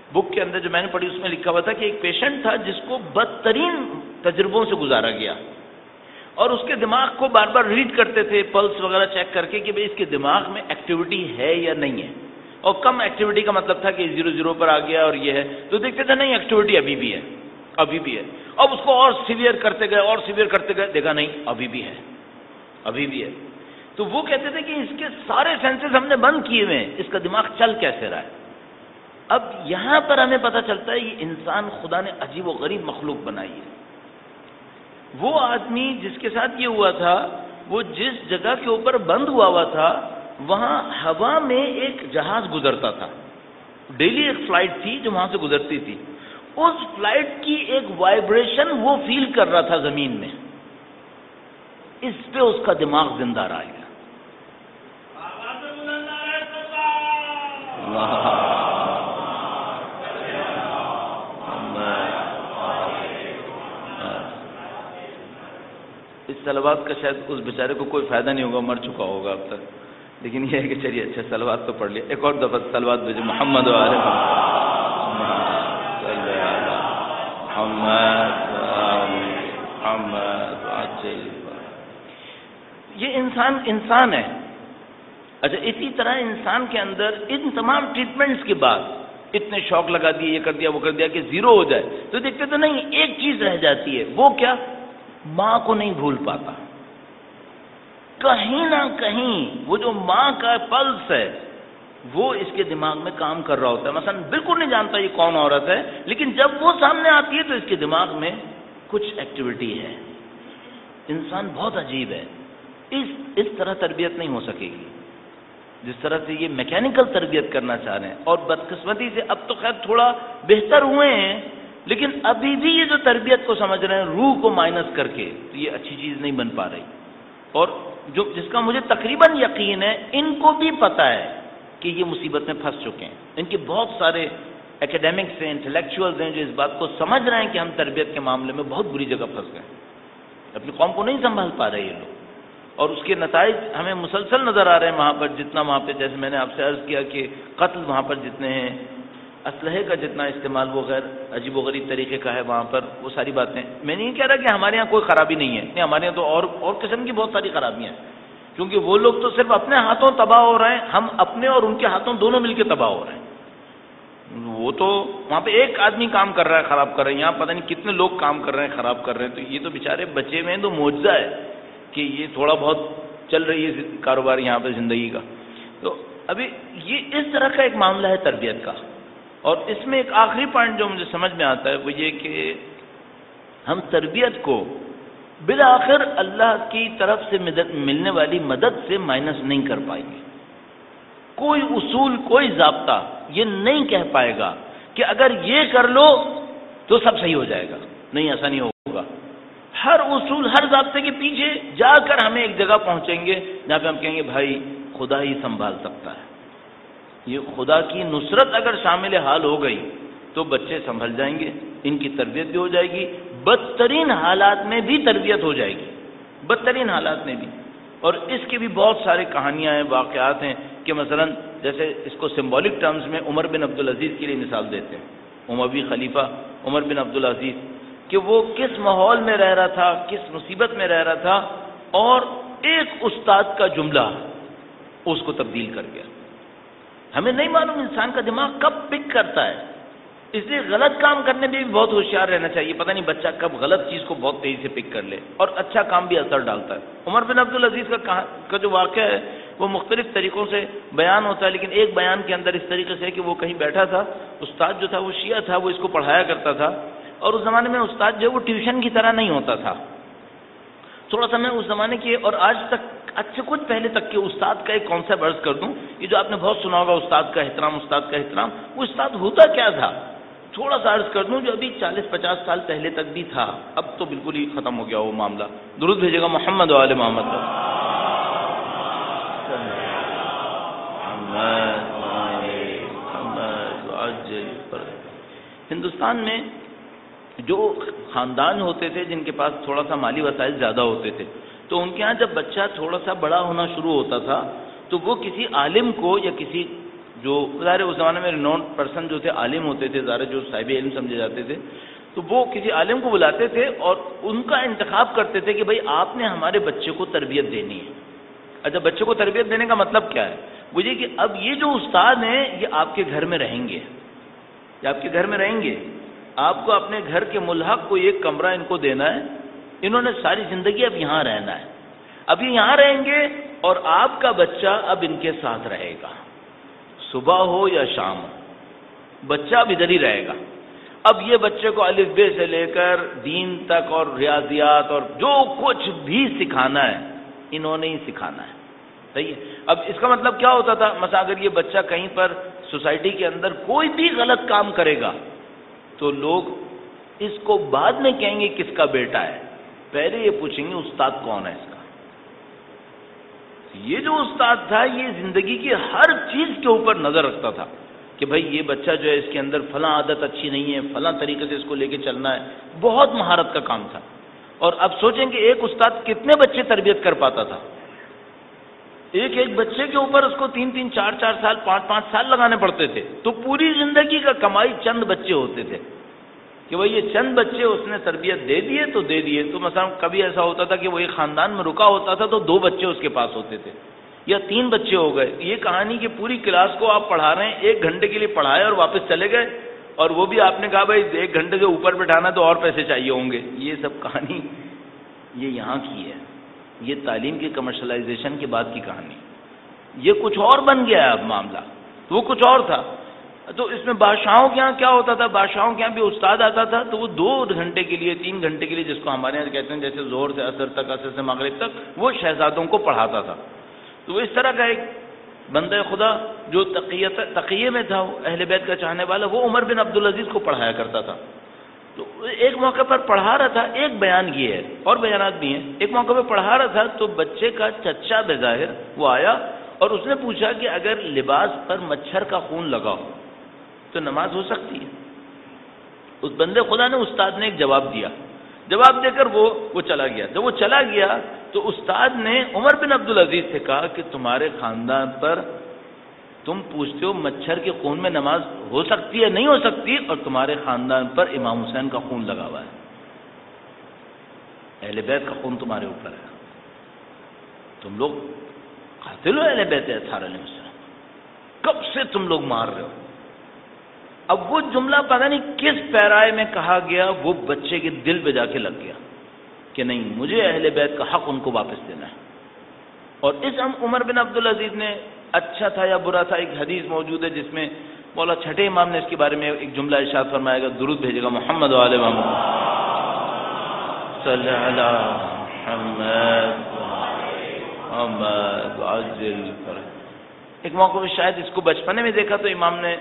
بک کے اندر جو میں نے پڑھی اس میں لکھا ہوا تھا کہ ایک پیشنٹ تھا جس کو بدترین تجربوں سے گزارا گیا، اور اس کے دماغ کو بار بار ریڈ کرتے تھے پلس وغیرہ چیک کر کے کہ بھئی اس کے دماغ میں ایکٹیویٹی ہے یا نہیں ہے، اور کم ایکٹیویٹی کا مطلب تھا کہ زیرو زیرو پر آ گیا اور یہ ہے، تو دیکھتے تھے نہیں ایکٹیویٹی ابھی بھی ہے ابھی بھی ہے، اب اس کو اور سیویئر کرتے گئے اور سیویئر کرتے گئے، دیکھا نہیں ابھی بھی ہے ابھی بھی ہے۔ تو وہ کہتے تھے کہ اس کے سارے سینسز ہم نے بند کیے ہوئے ہیں، اس کا دماغ چل کیسے رہا ہے؟ اب یہاں پر ہمیں پتہ چلتا ہے یہ انسان خدا نے عجیب و غریب مخلوق بنائی ہے۔ وہ آدمی جس کے ساتھ یہ ہوا تھا، وہ جس جگہ کے اوپر بند ہوا ہوا تھا وہاں ہوا میں ایک جہاز گزرتا تھا، ڈیلی ایک فلائٹ تھی جو وہاں سے گزرتی تھی، اس فلائٹ کی ایک وائبریشن وہ فیل کر رہا تھا زمین میں، اس پہ اس کا دماغ زندہ رہ گیا۔ اس صلوات کا شاید اس بیچارے کو کوئی فائدہ نہیں ہوگا، مر چکا ہوگا اب تک، لیکن یہ ہے کہ چلیے اچھا صلوات تو پڑھ لیا، ایک اور دفعہ صلوات بھیجو محمد و آل محمد۔ یہ انسان انسان ہے۔ اچھا اسی طرح انسان کے اندر ان تمام ٹریٹمنٹس کے بعد اتنے شوق لگا دیے، یہ کر دیا وہ کر دیا کہ زیرو ہو جائے، تو دیکھتے تو نہیں ایک چیز رہ جاتی ہے، وہ کیا؟ ماں کو نہیں بھول پاتا، کہیں نہ کہیں وہ جو ماں کا پلس ہے وہ اس کے دماغ میں کام کر رہا ہوتا ہے۔ مثلا بالکل نہیں جانتا یہ کون عورت ہے، لیکن جب وہ سامنے آتی ہے تو اس کے دماغ میں کچھ ایکٹیویٹی ہے۔ انسان بہت عجیب ہے، اس اس طرح تربیت نہیں ہو سکے گی جس طرح سے یہ میکینیکل تربیت کرنا چاہ رہے ہیں، اور بدقسمتی سے اب تو خیر تھوڑا بہتر ہوئے ہیں، لیکن ابھی بھی یہ جو تربیت کو سمجھ رہے ہیں روح کو مائنس کر کے، تو یہ اچھی چیز نہیں بن پا رہی۔ اور جو جس کا مجھے تقریباً یقین ہے ان کو بھی پتہ ہے کہ یہ مصیبت میں پھنس چکے ہیں، ان کے بہت سارے ایکیڈیمکس ہیں، انٹلیکچوئلز ہیں جو اس بات کو سمجھ رہے ہیں کہ ہم تربیت کے معاملے میں بہت بری جگہ پھنس گئے، اپنی قوم کو نہیں سنبھال پا رہے یہ لوگ، اور اس کے نتائج ہمیں مسلسل نظر آ رہے ہیں وہاں پر، جتنا وہاں پہ جیسے میں نے آپ سے عرض کیا کہ قتل وہاں پر جتنے ہیں، اسلحے کا جتنا استعمال وہ غیر عجیب و غریب طریقے کا ہے وہاں پر، وہ ساری باتیں میں نہیں کہہ رہا کہ ہمارے یہاں کوئی خرابی نہیں ہے، نہیں ہمارے یہاں تو اور اور قسم کی بہت ساری خرابیاں ہیں، کیونکہ وہ لوگ تو صرف اپنے ہاتھوں تباہ ہو رہے ہیں، ہم اپنے اور ان کے ہاتھوں دونوں مل کے تباہ ہو رہے ہیں۔ وہ تو وہاں پہ ایک آدمی کام کر رہا ہے خراب کر رہے ہیں، یہاں پتہ نہیں کتنے لوگ کام کر رہے ہیں خراب کر رہے ہیں، تو یہ تو بیچارے بچے ہوئے ہیں تو معجزہ ہے کہ یہ تھوڑا بہت چل رہی ہے کاروبار یہاں پہ زندگی کا۔ تو ابھی یہ اس طرح کا ایک معاملہ ہے تربیت کا، اور اس میں ایک آخری پوائنٹ جو مجھے سمجھ میں آتا ہے وہ یہ کہ ہم تربیت کو بالآخر اللہ کی طرف سے ملنے والی مدد سے مائنس نہیں کر پائیں گے۔ کوئی اصول کوئی ضابطہ یہ نہیں کہہ پائے گا کہ اگر یہ کر لو تو سب صحیح ہو جائے گا، نہیں ایسا نہیں ہوگا۔ ہر اصول ہر ضابطے کے پیچھے جا کر ہمیں ایک جگہ پہنچیں گے جہاں پہ ہم کہیں گے بھائی خدا ہی سنبھال سکتا ہے، یہ خدا کی نصرت اگر شامل حال ہو گئی تو بچے سنبھل جائیں گے، ان کی تربیت بھی ہو جائے گی، بدترین حالات میں بھی تربیت ہو جائے گی، بدترین حالات میں بھی۔ اور اس کے بھی بہت سارے کہانیاں ہیں، واقعات ہیں کہ مثلا جیسے اس کو سمبولک ٹرمز میں عمر بن عبدالعزیز کے لیے مثال دیتے ہیں، اموی خلیفہ عمر بن عبدالعزیز، کہ وہ کس ماحول میں رہ رہا تھا، کس مصیبت میں رہ رہا تھا، اور ایک استاد کا جملہ اس کو تبدیل کر گیا۔ ہمیں نہیں معلوم انسان کا دماغ کب پک کرتا ہے، اس لیے غلط کام کرنے میں بھی بہت ہوشیار رہنا چاہیے، پتہ نہیں بچہ کب غلط چیز کو بہت تیزی سے پک کر لے، اور اچھا کام بھی اثر ڈالتا ہے۔ عمر بن عبدالعزیز کا کا جو واقعہ ہے وہ مختلف طریقوں سے بیان ہوتا ہے، لیکن ایک بیان کے اندر اس طریقے سے کہ وہ کہیں بیٹھا تھا، استاد جو تھا وہ شیعہ تھا، وہ اس کو پڑھایا کرتا تھا، اور اس زمانے میں استاد جو ہے وہ ٹیوشن کی طرح نہیں ہوتا تھا۔ تھوڑا سا میں اس زمانے کی اور آج تک آج سے کچھ پہلے تک کے استاد کا ایک کانسیپٹ عرض کر دوں، یہ جو آپ نے بہت سنا ہوگا استاد کا احترام، استاد کا احترام، وہ استاد ہوتا کیا تھا تھوڑا سا عرض کر دوں، جو ابھی چالیس پچاس سال پہلے تک بھی تھا، اب تو بالکل ہی ختم ہو گیا وہ معاملہ۔ درود بھیجے گا محمد و آل محمد۔ ہندوستان میں جو خاندان ہوتے تھے جن کے پاس تھوڑا سا مالی وسائل زیادہ ہوتے تھے، تو ان کے ہاں جب بچہ تھوڑا سا بڑا ہونا شروع ہوتا تھا تو وہ کسی عالم کو یا کسی جو ظاہر اس زمانے میں رینون پرسن جو تھے، عالم ہوتے تھے ظاہر، جو صاحب علم سمجھے جاتے تھے، تو وہ کسی عالم کو بلاتے تھے اور ان کا انتخاب کرتے تھے کہ بھائی آپ نے ہمارے بچے کو تربیت دینی ہے. اچھا، بچے کو تربیت دینے کا مطلب کیا ہے؟ وہ یہ کہ اب یہ جو استاد ہیں یہ آپ کے گھر میں رہیں گے، یہ آپ کے گھر میں رہیں گے، آپ کو اپنے گھر کے ملحق کو ایک کمرہ ان کو دینا ہے، انہوں نے ساری زندگی اب یہاں رہنا ہے، اب یہ یہاں رہیں گے اور آپ کا بچہ اب ان کے ساتھ رہے گا، صبح ہو یا شام ہو بچہ اب ادھر ہی رہے گا. اب یہ بچے کو الف بے سے لے کر دین تک اور ریاضیات اور جو کچھ بھی سکھانا ہے انہوں نے ہی سکھانا ہے. صحیح ہے. اب اس کا مطلب کیا ہوتا تھا؟ مثلا اگر یہ بچہ کہیں پر سوسائٹی کے اندر کوئی بھی غلط کام کرے گا تو لوگ اس کو بعد میں کہیں گے کس کا بیٹا ہے، پہلے یہ پوچھیں گے استاد کون ہے اس کا. یہ جو استاد تھا یہ زندگی کی ہر چیز کے اوپر نظر رکھتا تھا کہ بھائی یہ بچہ جو ہے اس کے اندر فلاں عادت اچھی نہیں ہے، فلاں طریقے سے اس کو لے کے چلنا ہے. بہت مہارت کا کام تھا. اور اب سوچیں کہ ایک استاد کتنے بچے تربیت کر پاتا تھا؟ ایک ایک بچے کے اوپر اس کو تین تین چار چار سال پانچ پانچ سال لگانے پڑتے تھے. تو پوری زندگی کا کمائی چند بچے ہوتے تھے کہ بھائی یہ چند بچے اس نے تربیت دے دیے تو دے دیے. تو مثلا کبھی ایسا ہوتا تھا کہ وہ ایک خاندان میں رکا ہوتا تھا تو دو بچے اس کے پاس ہوتے تھے یا تین بچے ہو گئے. یہ کہانی کہ پوری کلاس کو آپ پڑھا رہے ہیں، ایک گھنٹے کے لیے پڑھائے اور واپس چلے گئے، اور وہ بھی آپ نے کہا بھائی ایک گھنٹے سے اوپر بٹھانا تو اور پیسے چاہیے ہوں گے. یہ سب کہانی یہ یہاں کی ہے. یہ تعلیم کی کمرشلائزیشن کے بعد کی کہانی. یہ کچھ اور بن گیا ہے اب معاملہ، تو وہ کچھ اور تھا. تو اس میں بادشاہوں کے یہاں کیا ہوتا تھا؟ بادشاہوں کے یہاں بھی استاد آتا تھا تو وہ دو گھنٹے کے لیے تین گھنٹے کے لیے، جس کو ہمارے یہاں کہتے ہیں جیسے ظہر سے عصر تک، عصر سے مغرب تک، وہ شہزادوں کو پڑھاتا تھا. تو وہ اس طرح کا ایک بندہ خدا جو تقیت تقیے میں تھا، وہ اہل بیت کا چاہنے والا، وہ عمر بن عبدالعزیز کو پڑھایا کرتا تھا. تو ایک موقع پر پڑھا رہا تھا، ایک بیان یہ ہے اور بیانات بھی ہیں، ایک موقع پر پڑھا رہا تھا تو بچے کا چچا بظاہر وہ آیا اور اس نے پوچھا کہ اگر لباس پر مچھر کا خون لگا ہو تو نماز ہو سکتی ہے؟ اس بندے خدا نے استاد نے ایک جواب دیا، جواب دے کر وہ وہ چلا گیا. جب وہ چلا گیا تو استاد نے عمر بن عبدالعزیز سے کہا کہ تمہارے خاندان پر تم پوچھتے ہو مچھر کے خون میں نماز ہو سکتی ہے نہیں ہو سکتی، اور تمہارے خاندان پر امام حسین کا خون لگا ہوا ہے، اہل بیت کا خون تمہارے اوپر ہے، تم لوگ قاتل ہو اہل بیت اطہار علیہ السلام، کب سے تم لوگ مار رہے ہو. اب وہ جملہ پتہ نہیں کس پیرائے میں کہا گیا، وہ بچے کے دل پہ جا کے لگ گیا کہ نہیں، مجھے اہل بیت کا حق ان کو واپس دینا ہے. اور اس عمر بن عبدالعزیز نے، اچھا تھا یا برا تھا، ایک حدیث موجود ہے جس میں مولا چھٹے امام نے اس کے بارے میں ایک جملہ ارشاد فرمائے گا، درود بھیجے گا، محمد و آل محمد صلی علی محمد محمد عجل پر. ایک موقع میں شاید اس کو بچپنے میں دیکھا تو امام نے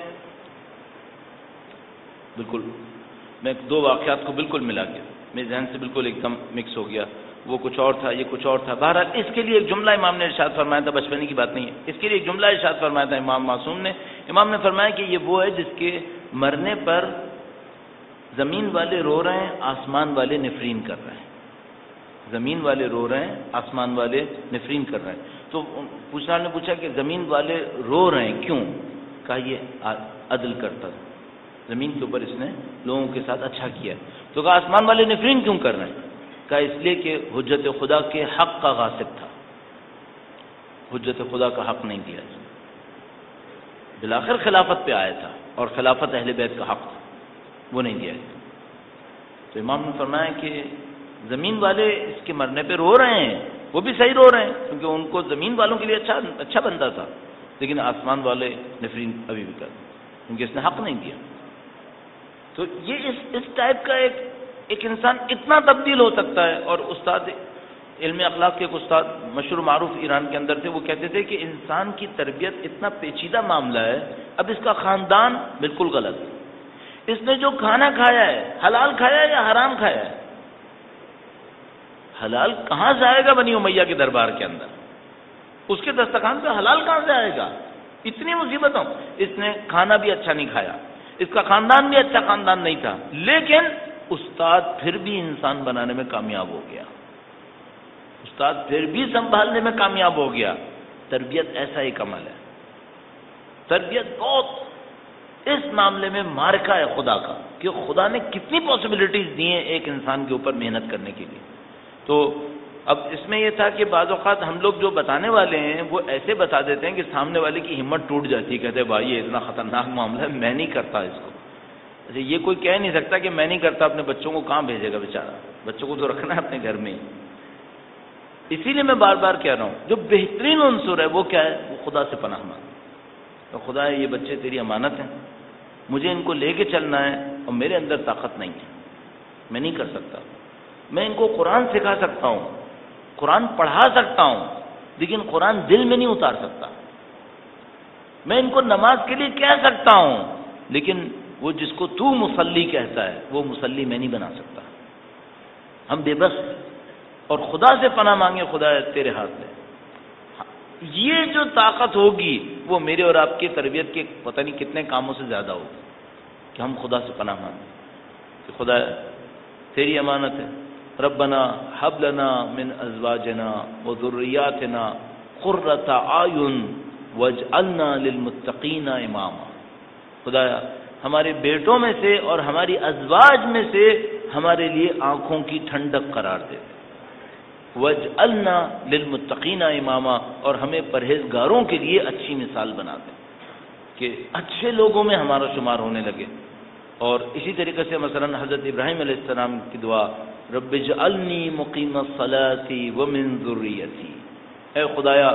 بالکل، میں دو واقعات کو بالکل ملا کے میرے ذہن سے بالکل ایک دم مکس ہو گیا، وہ کچھ اور تھا یہ کچھ اور تھا. بہرحال اس کے لیے ایک جملہ امام نے ارشاد فرمایا تھا، بچپنے کی بات نہیں ہے، اس کے لیے ایک جملہ ارشاد فرمایا تھا امام معصوم نے. امام نے فرمایا کہ یہ وہ ہے جس کے مرنے پر زمین والے رو رہے ہیں، آسمان والے نفرین کر رہے ہیں. زمین والے رو رہے ہیں، آسمان والے نفرین کر رہے ہیں. تو پوچھنا نے پوچھا کہ زمین والے رو رہے ہیں کیوں؟ کہا یہ عدل کرتا تھا، زمین کے اوپر اس نے لوگوں کے ساتھ اچھا کیا. تو کہا آسمان والے نفرین کیوں کر رہے ہیں؟ کہا اس لیے کہ حجت خدا کے حق کا غاصب تھا، حجت خدا کا حق نہیں دیا. بالآخر خلافت پہ آیا تھا اور خلافت اہل بیت کا حق تھا، وہ نہیں دیا. تو امام نے فرمایا کہ زمین والے اس کے مرنے پہ رو رہے ہیں، وہ بھی صحیح رو رہے ہیں کیونکہ ان کو زمین والوں کے لیے اچھا اچھا بندہ تھا، لیکن آسمان والے نفرین ابھی بھی کر کیونکہ اس نے حق نہیں دیا. تو یہ اس اس ٹائپ کا ایک ایک انسان اتنا تبدیل ہو سکتا ہے. اور استاد علم اخلاق کے ایک استاد مشہور معروف ایران کے اندر تھے، وہ کہتے تھے کہ انسان کی تربیت اتنا پیچیدہ معاملہ ہے. اب اس کا خاندان بالکل غلط، اس نے جو کھانا کھایا ہے حلال کھایا ہے یا حرام کھایا ہے؟ حلال کہاں سے آئے گا بنی امیہ کے دربار کے اندر؟ اس کے دسترخوان پہ حلال کہاں سے آئے گا؟ اتنی مصیبتوں. اس نے کھانا بھی اچھا نہیں کھایا، اس کا خاندان بھی اچھا خاندان نہیں تھا، لیکن استاد پھر بھی انسان بنانے میں کامیاب ہو گیا، استاد پھر بھی سنبھالنے میں کامیاب ہو گیا. تربیت ایسا ایک عمل ہے. تربیت بہت اس معاملے میں مارکا ہے خدا کا کہ خدا نے کتنی پاسبلٹیز دی ہیں ایک انسان کے اوپر محنت کرنے کے لیے. تو اب اس میں یہ تھا کہ بعض اوقات ہم لوگ جو بتانے والے ہیں وہ ایسے بتا دیتے ہیں کہ سامنے والے کی ہمت ٹوٹ جاتی ہے، کہتے ہیں بھائی یہ اتنا خطرناک معاملہ ہے، میں نہیں کرتا اس کو. اچھا یہ کوئی کہہ نہیں سکتا کہ میں نہیں کرتا، اپنے بچوں کو کہاں بھیجے گا بیچارہ، بچوں کو تو رکھنا ہے اپنے گھر میں ہی. اسی لیے میں بار بار کہہ رہا ہوں جو بہترین عنصر ہے وہ کیا ہے؟ وہ خدا سے پناہ مانگ. تو خدا یہ بچے تیری امانت ہیں، مجھے ان کو لے کے چلنا ہے اور میرے اندر طاقت نہیں ہے، میں نہیں کر سکتا. میں ان کو قرآن سکھا سکتا ہوں، قرآن پڑھا سکتا ہوں، لیکن قرآن دل میں نہیں اتار سکتا. میں ان کو نماز کے لیے کہہ سکتا ہوں، لیکن وہ جس کو تو مصلی کہتا ہے وہ مصلی میں نہیں بنا سکتا. ہم بے بس، اور خدا سے پناہ مانگے خدا تیرے ہاتھ میں. یہ جو طاقت ہوگی وہ میرے اور آپ کی تربیت کے پتہ نہیں کتنے کاموں سے زیادہ ہوگی کہ ہم خدا سے پناہ مانگیں کہ خدا تیری امانت ہے. ربنا حب لنا من ازواجنا وذریاتنا قرۃ اعین واجعلنا للمتقین اماما. خدایا ہمارے بیٹوں میں سے اور ہماری ازواج میں سے ہمارے لیے آنکھوں کی ٹھنڈک قرار دے دے. وَاجْعَلْنَا لِلْمُتَّقِينَ اماما، اور ہمیں پرہیزگاروں کے لیے اچھی مثال بنا دیں کہ اچھے لوگوں میں ہمارا شمار ہونے لگے. اور اسی طریقے سے مثلا حضرت ابراہیم علیہ السلام کی دعا رب اجعلنی مقیم الصلاۃ ومن ذریتی، اے خدایا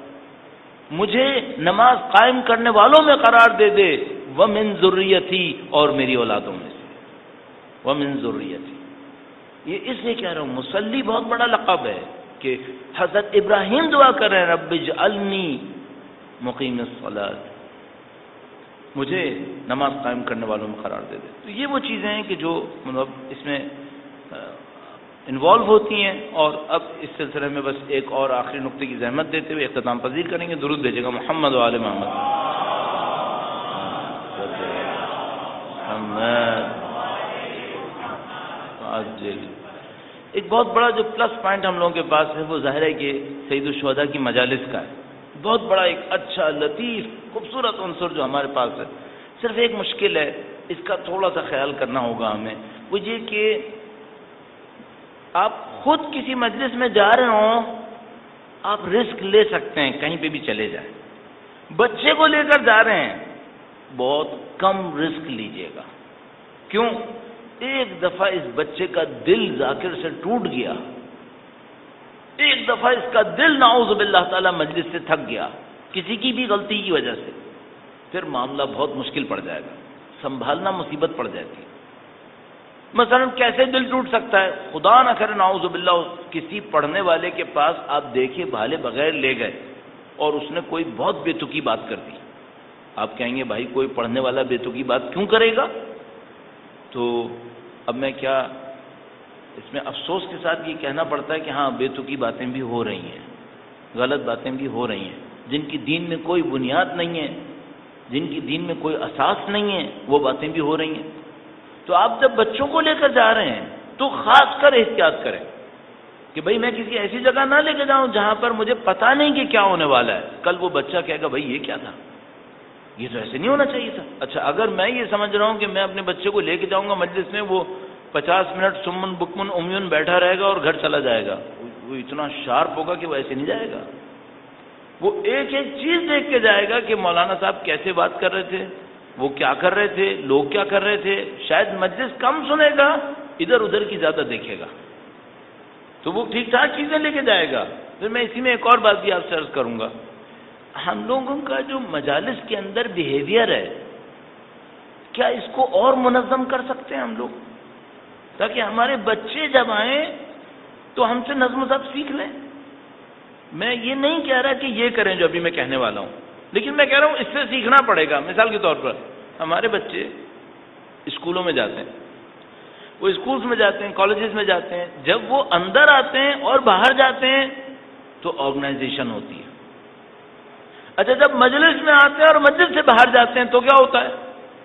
مجھے نماز قائم کرنے والوں میں قرار دے دے، ومن ذریتی، اور میری اولادوں میں سے، ومن ذریتی. یہ اس لیے کہہ رہا ہوں مصلی بہت بڑا لقب ہے کہ حضرت ابراہیم دعا کر رہے ہیں رب اجعلنی مقیم الصلاۃ، مجھے نماز قائم کرنے والوں میں قرار دے دے. تو یہ وہ چیزیں ہیں کہ جو مطلب اس میں انوالو ہوتی ہیں. اور اب اس سلسلے میں بس ایک اور آخری نقطے کی زحمت دیتے ہوئے اختتام پذیر کریں گے. درود بھیجے گا محمد و آل محمد. ایک بہت بڑا جو پلس پوائنٹ ہم لوگوں کے پاس ہے وہ ظاہر ہے کہ سید الشہداء کی مجالس کا ہے. بہت بڑا ایک اچھا لطیف خوبصورت عنصر جو ہمارے پاس ہے. صرف ایک مشکل ہے، اس کا تھوڑا سا خیال کرنا ہوگا ہمیں، وہ یہ کہ آپ خود کسی مجلس میں جا رہے ہوں، آپ رسک لے سکتے ہیں کہیں پہ بھی چلے جائیں. بچے کو لے کر جا رہے ہیں بہت کم رسک لیجئے گا. کیوں؟ ایک دفعہ اس بچے کا دل ذاکر سے ٹوٹ گیا، ایک دفعہ اس کا دل نعوذ باللہ تعالی مجلس سے تھک گیا کسی کی بھی غلطی کی وجہ سے، پھر معاملہ بہت مشکل پڑ جائے گا، سنبھالنا مصیبت پڑ جاتی ہے. مثلا کیسے دل ٹوٹ سکتا ہے؟ خدا نہ کرے نعوذ باللہ کسی پڑھنے والے کے پاس آپ دیکھے بھالے بغیر لے گئے اور اس نے کوئی بہت بے تکی بات کر دی. آپ کہیں گے بھائی کوئی پڑھنے والا بے تکی بات کیوں کرے گا؟ تو اب میں کیا اس میں افسوس کے ساتھ یہ کہنا پڑتا ہے کہ ہاں بے تکی باتیں بھی ہو رہی ہیں، غلط باتیں بھی ہو رہی ہیں، جن کی دین میں کوئی بنیاد نہیں ہے، جن کی دین میں کوئی اساس نہیں ہے، وہ باتیں بھی ہو رہی ہیں. تو آپ جب بچوں کو لے کر جا رہے ہیں تو خاص کر احتیاط کریں کہ بھائی میں کسی ایسی جگہ نہ لے کے جاؤں جہاں پر مجھے پتہ نہیں کہ کیا ہونے والا ہے. کل وہ بچہ کہے گا بھائی یہ کیا تھا، یہ تو ایسے نہیں ہونا چاہیے تھا. اچھا اگر میں یہ سمجھ رہا ہوں کہ میں اپنے بچے کو لے کے جاؤں گا مجلس میں، وہ پچاس منٹ سمن بکمن امیون بیٹھا رہے گا اور گھر چلا جائے گا، وہ اتنا شارپ ہوگا کہ وہ ایسے نہیں جائے گا. وہ ایک ایک چیز دیکھ کے جائے گا کہ مولانا صاحب کیسے بات کر رہے تھے، وہ کیا کر رہے تھے، لوگ کیا کر رہے تھے. شاید مجلس کم سنے گا، ادھر ادھر کی زیادہ دیکھے گا، تو وہ ٹھیک ٹھاک چیزیں لے کے جائے گا. پھر میں اسی میں ایک اور بات بھی آپ سے عرض کروں گا، ہم لوگوں کا جو مجالس کے اندر بیہیویئر ہے کیا اس کو اور منظم کر سکتے ہیں ہم لوگ، تاکہ ہمارے بچے جب آئیں تو ہم سے نظم و ضبط سیکھ لیں. میں یہ نہیں کہہ رہا کہ یہ کریں جو ابھی میں کہنے والا ہوں، لیکن میں کہہ رہا ہوں اس سے سیکھنا پڑے گا. مثال کے طور پر ہمارے بچے اسکولوں میں جاتے ہیں، وہ اسکولس میں جاتے ہیں، کالجز میں جاتے ہیں، جب وہ اندر آتے ہیں اور باہر جاتے ہیں تو آرگنائزیشن ہوتی ہے. اچھا جب مجلس میں آتے ہیں اور مجلس سے باہر جاتے ہیں تو کیا ہوتا ہے؟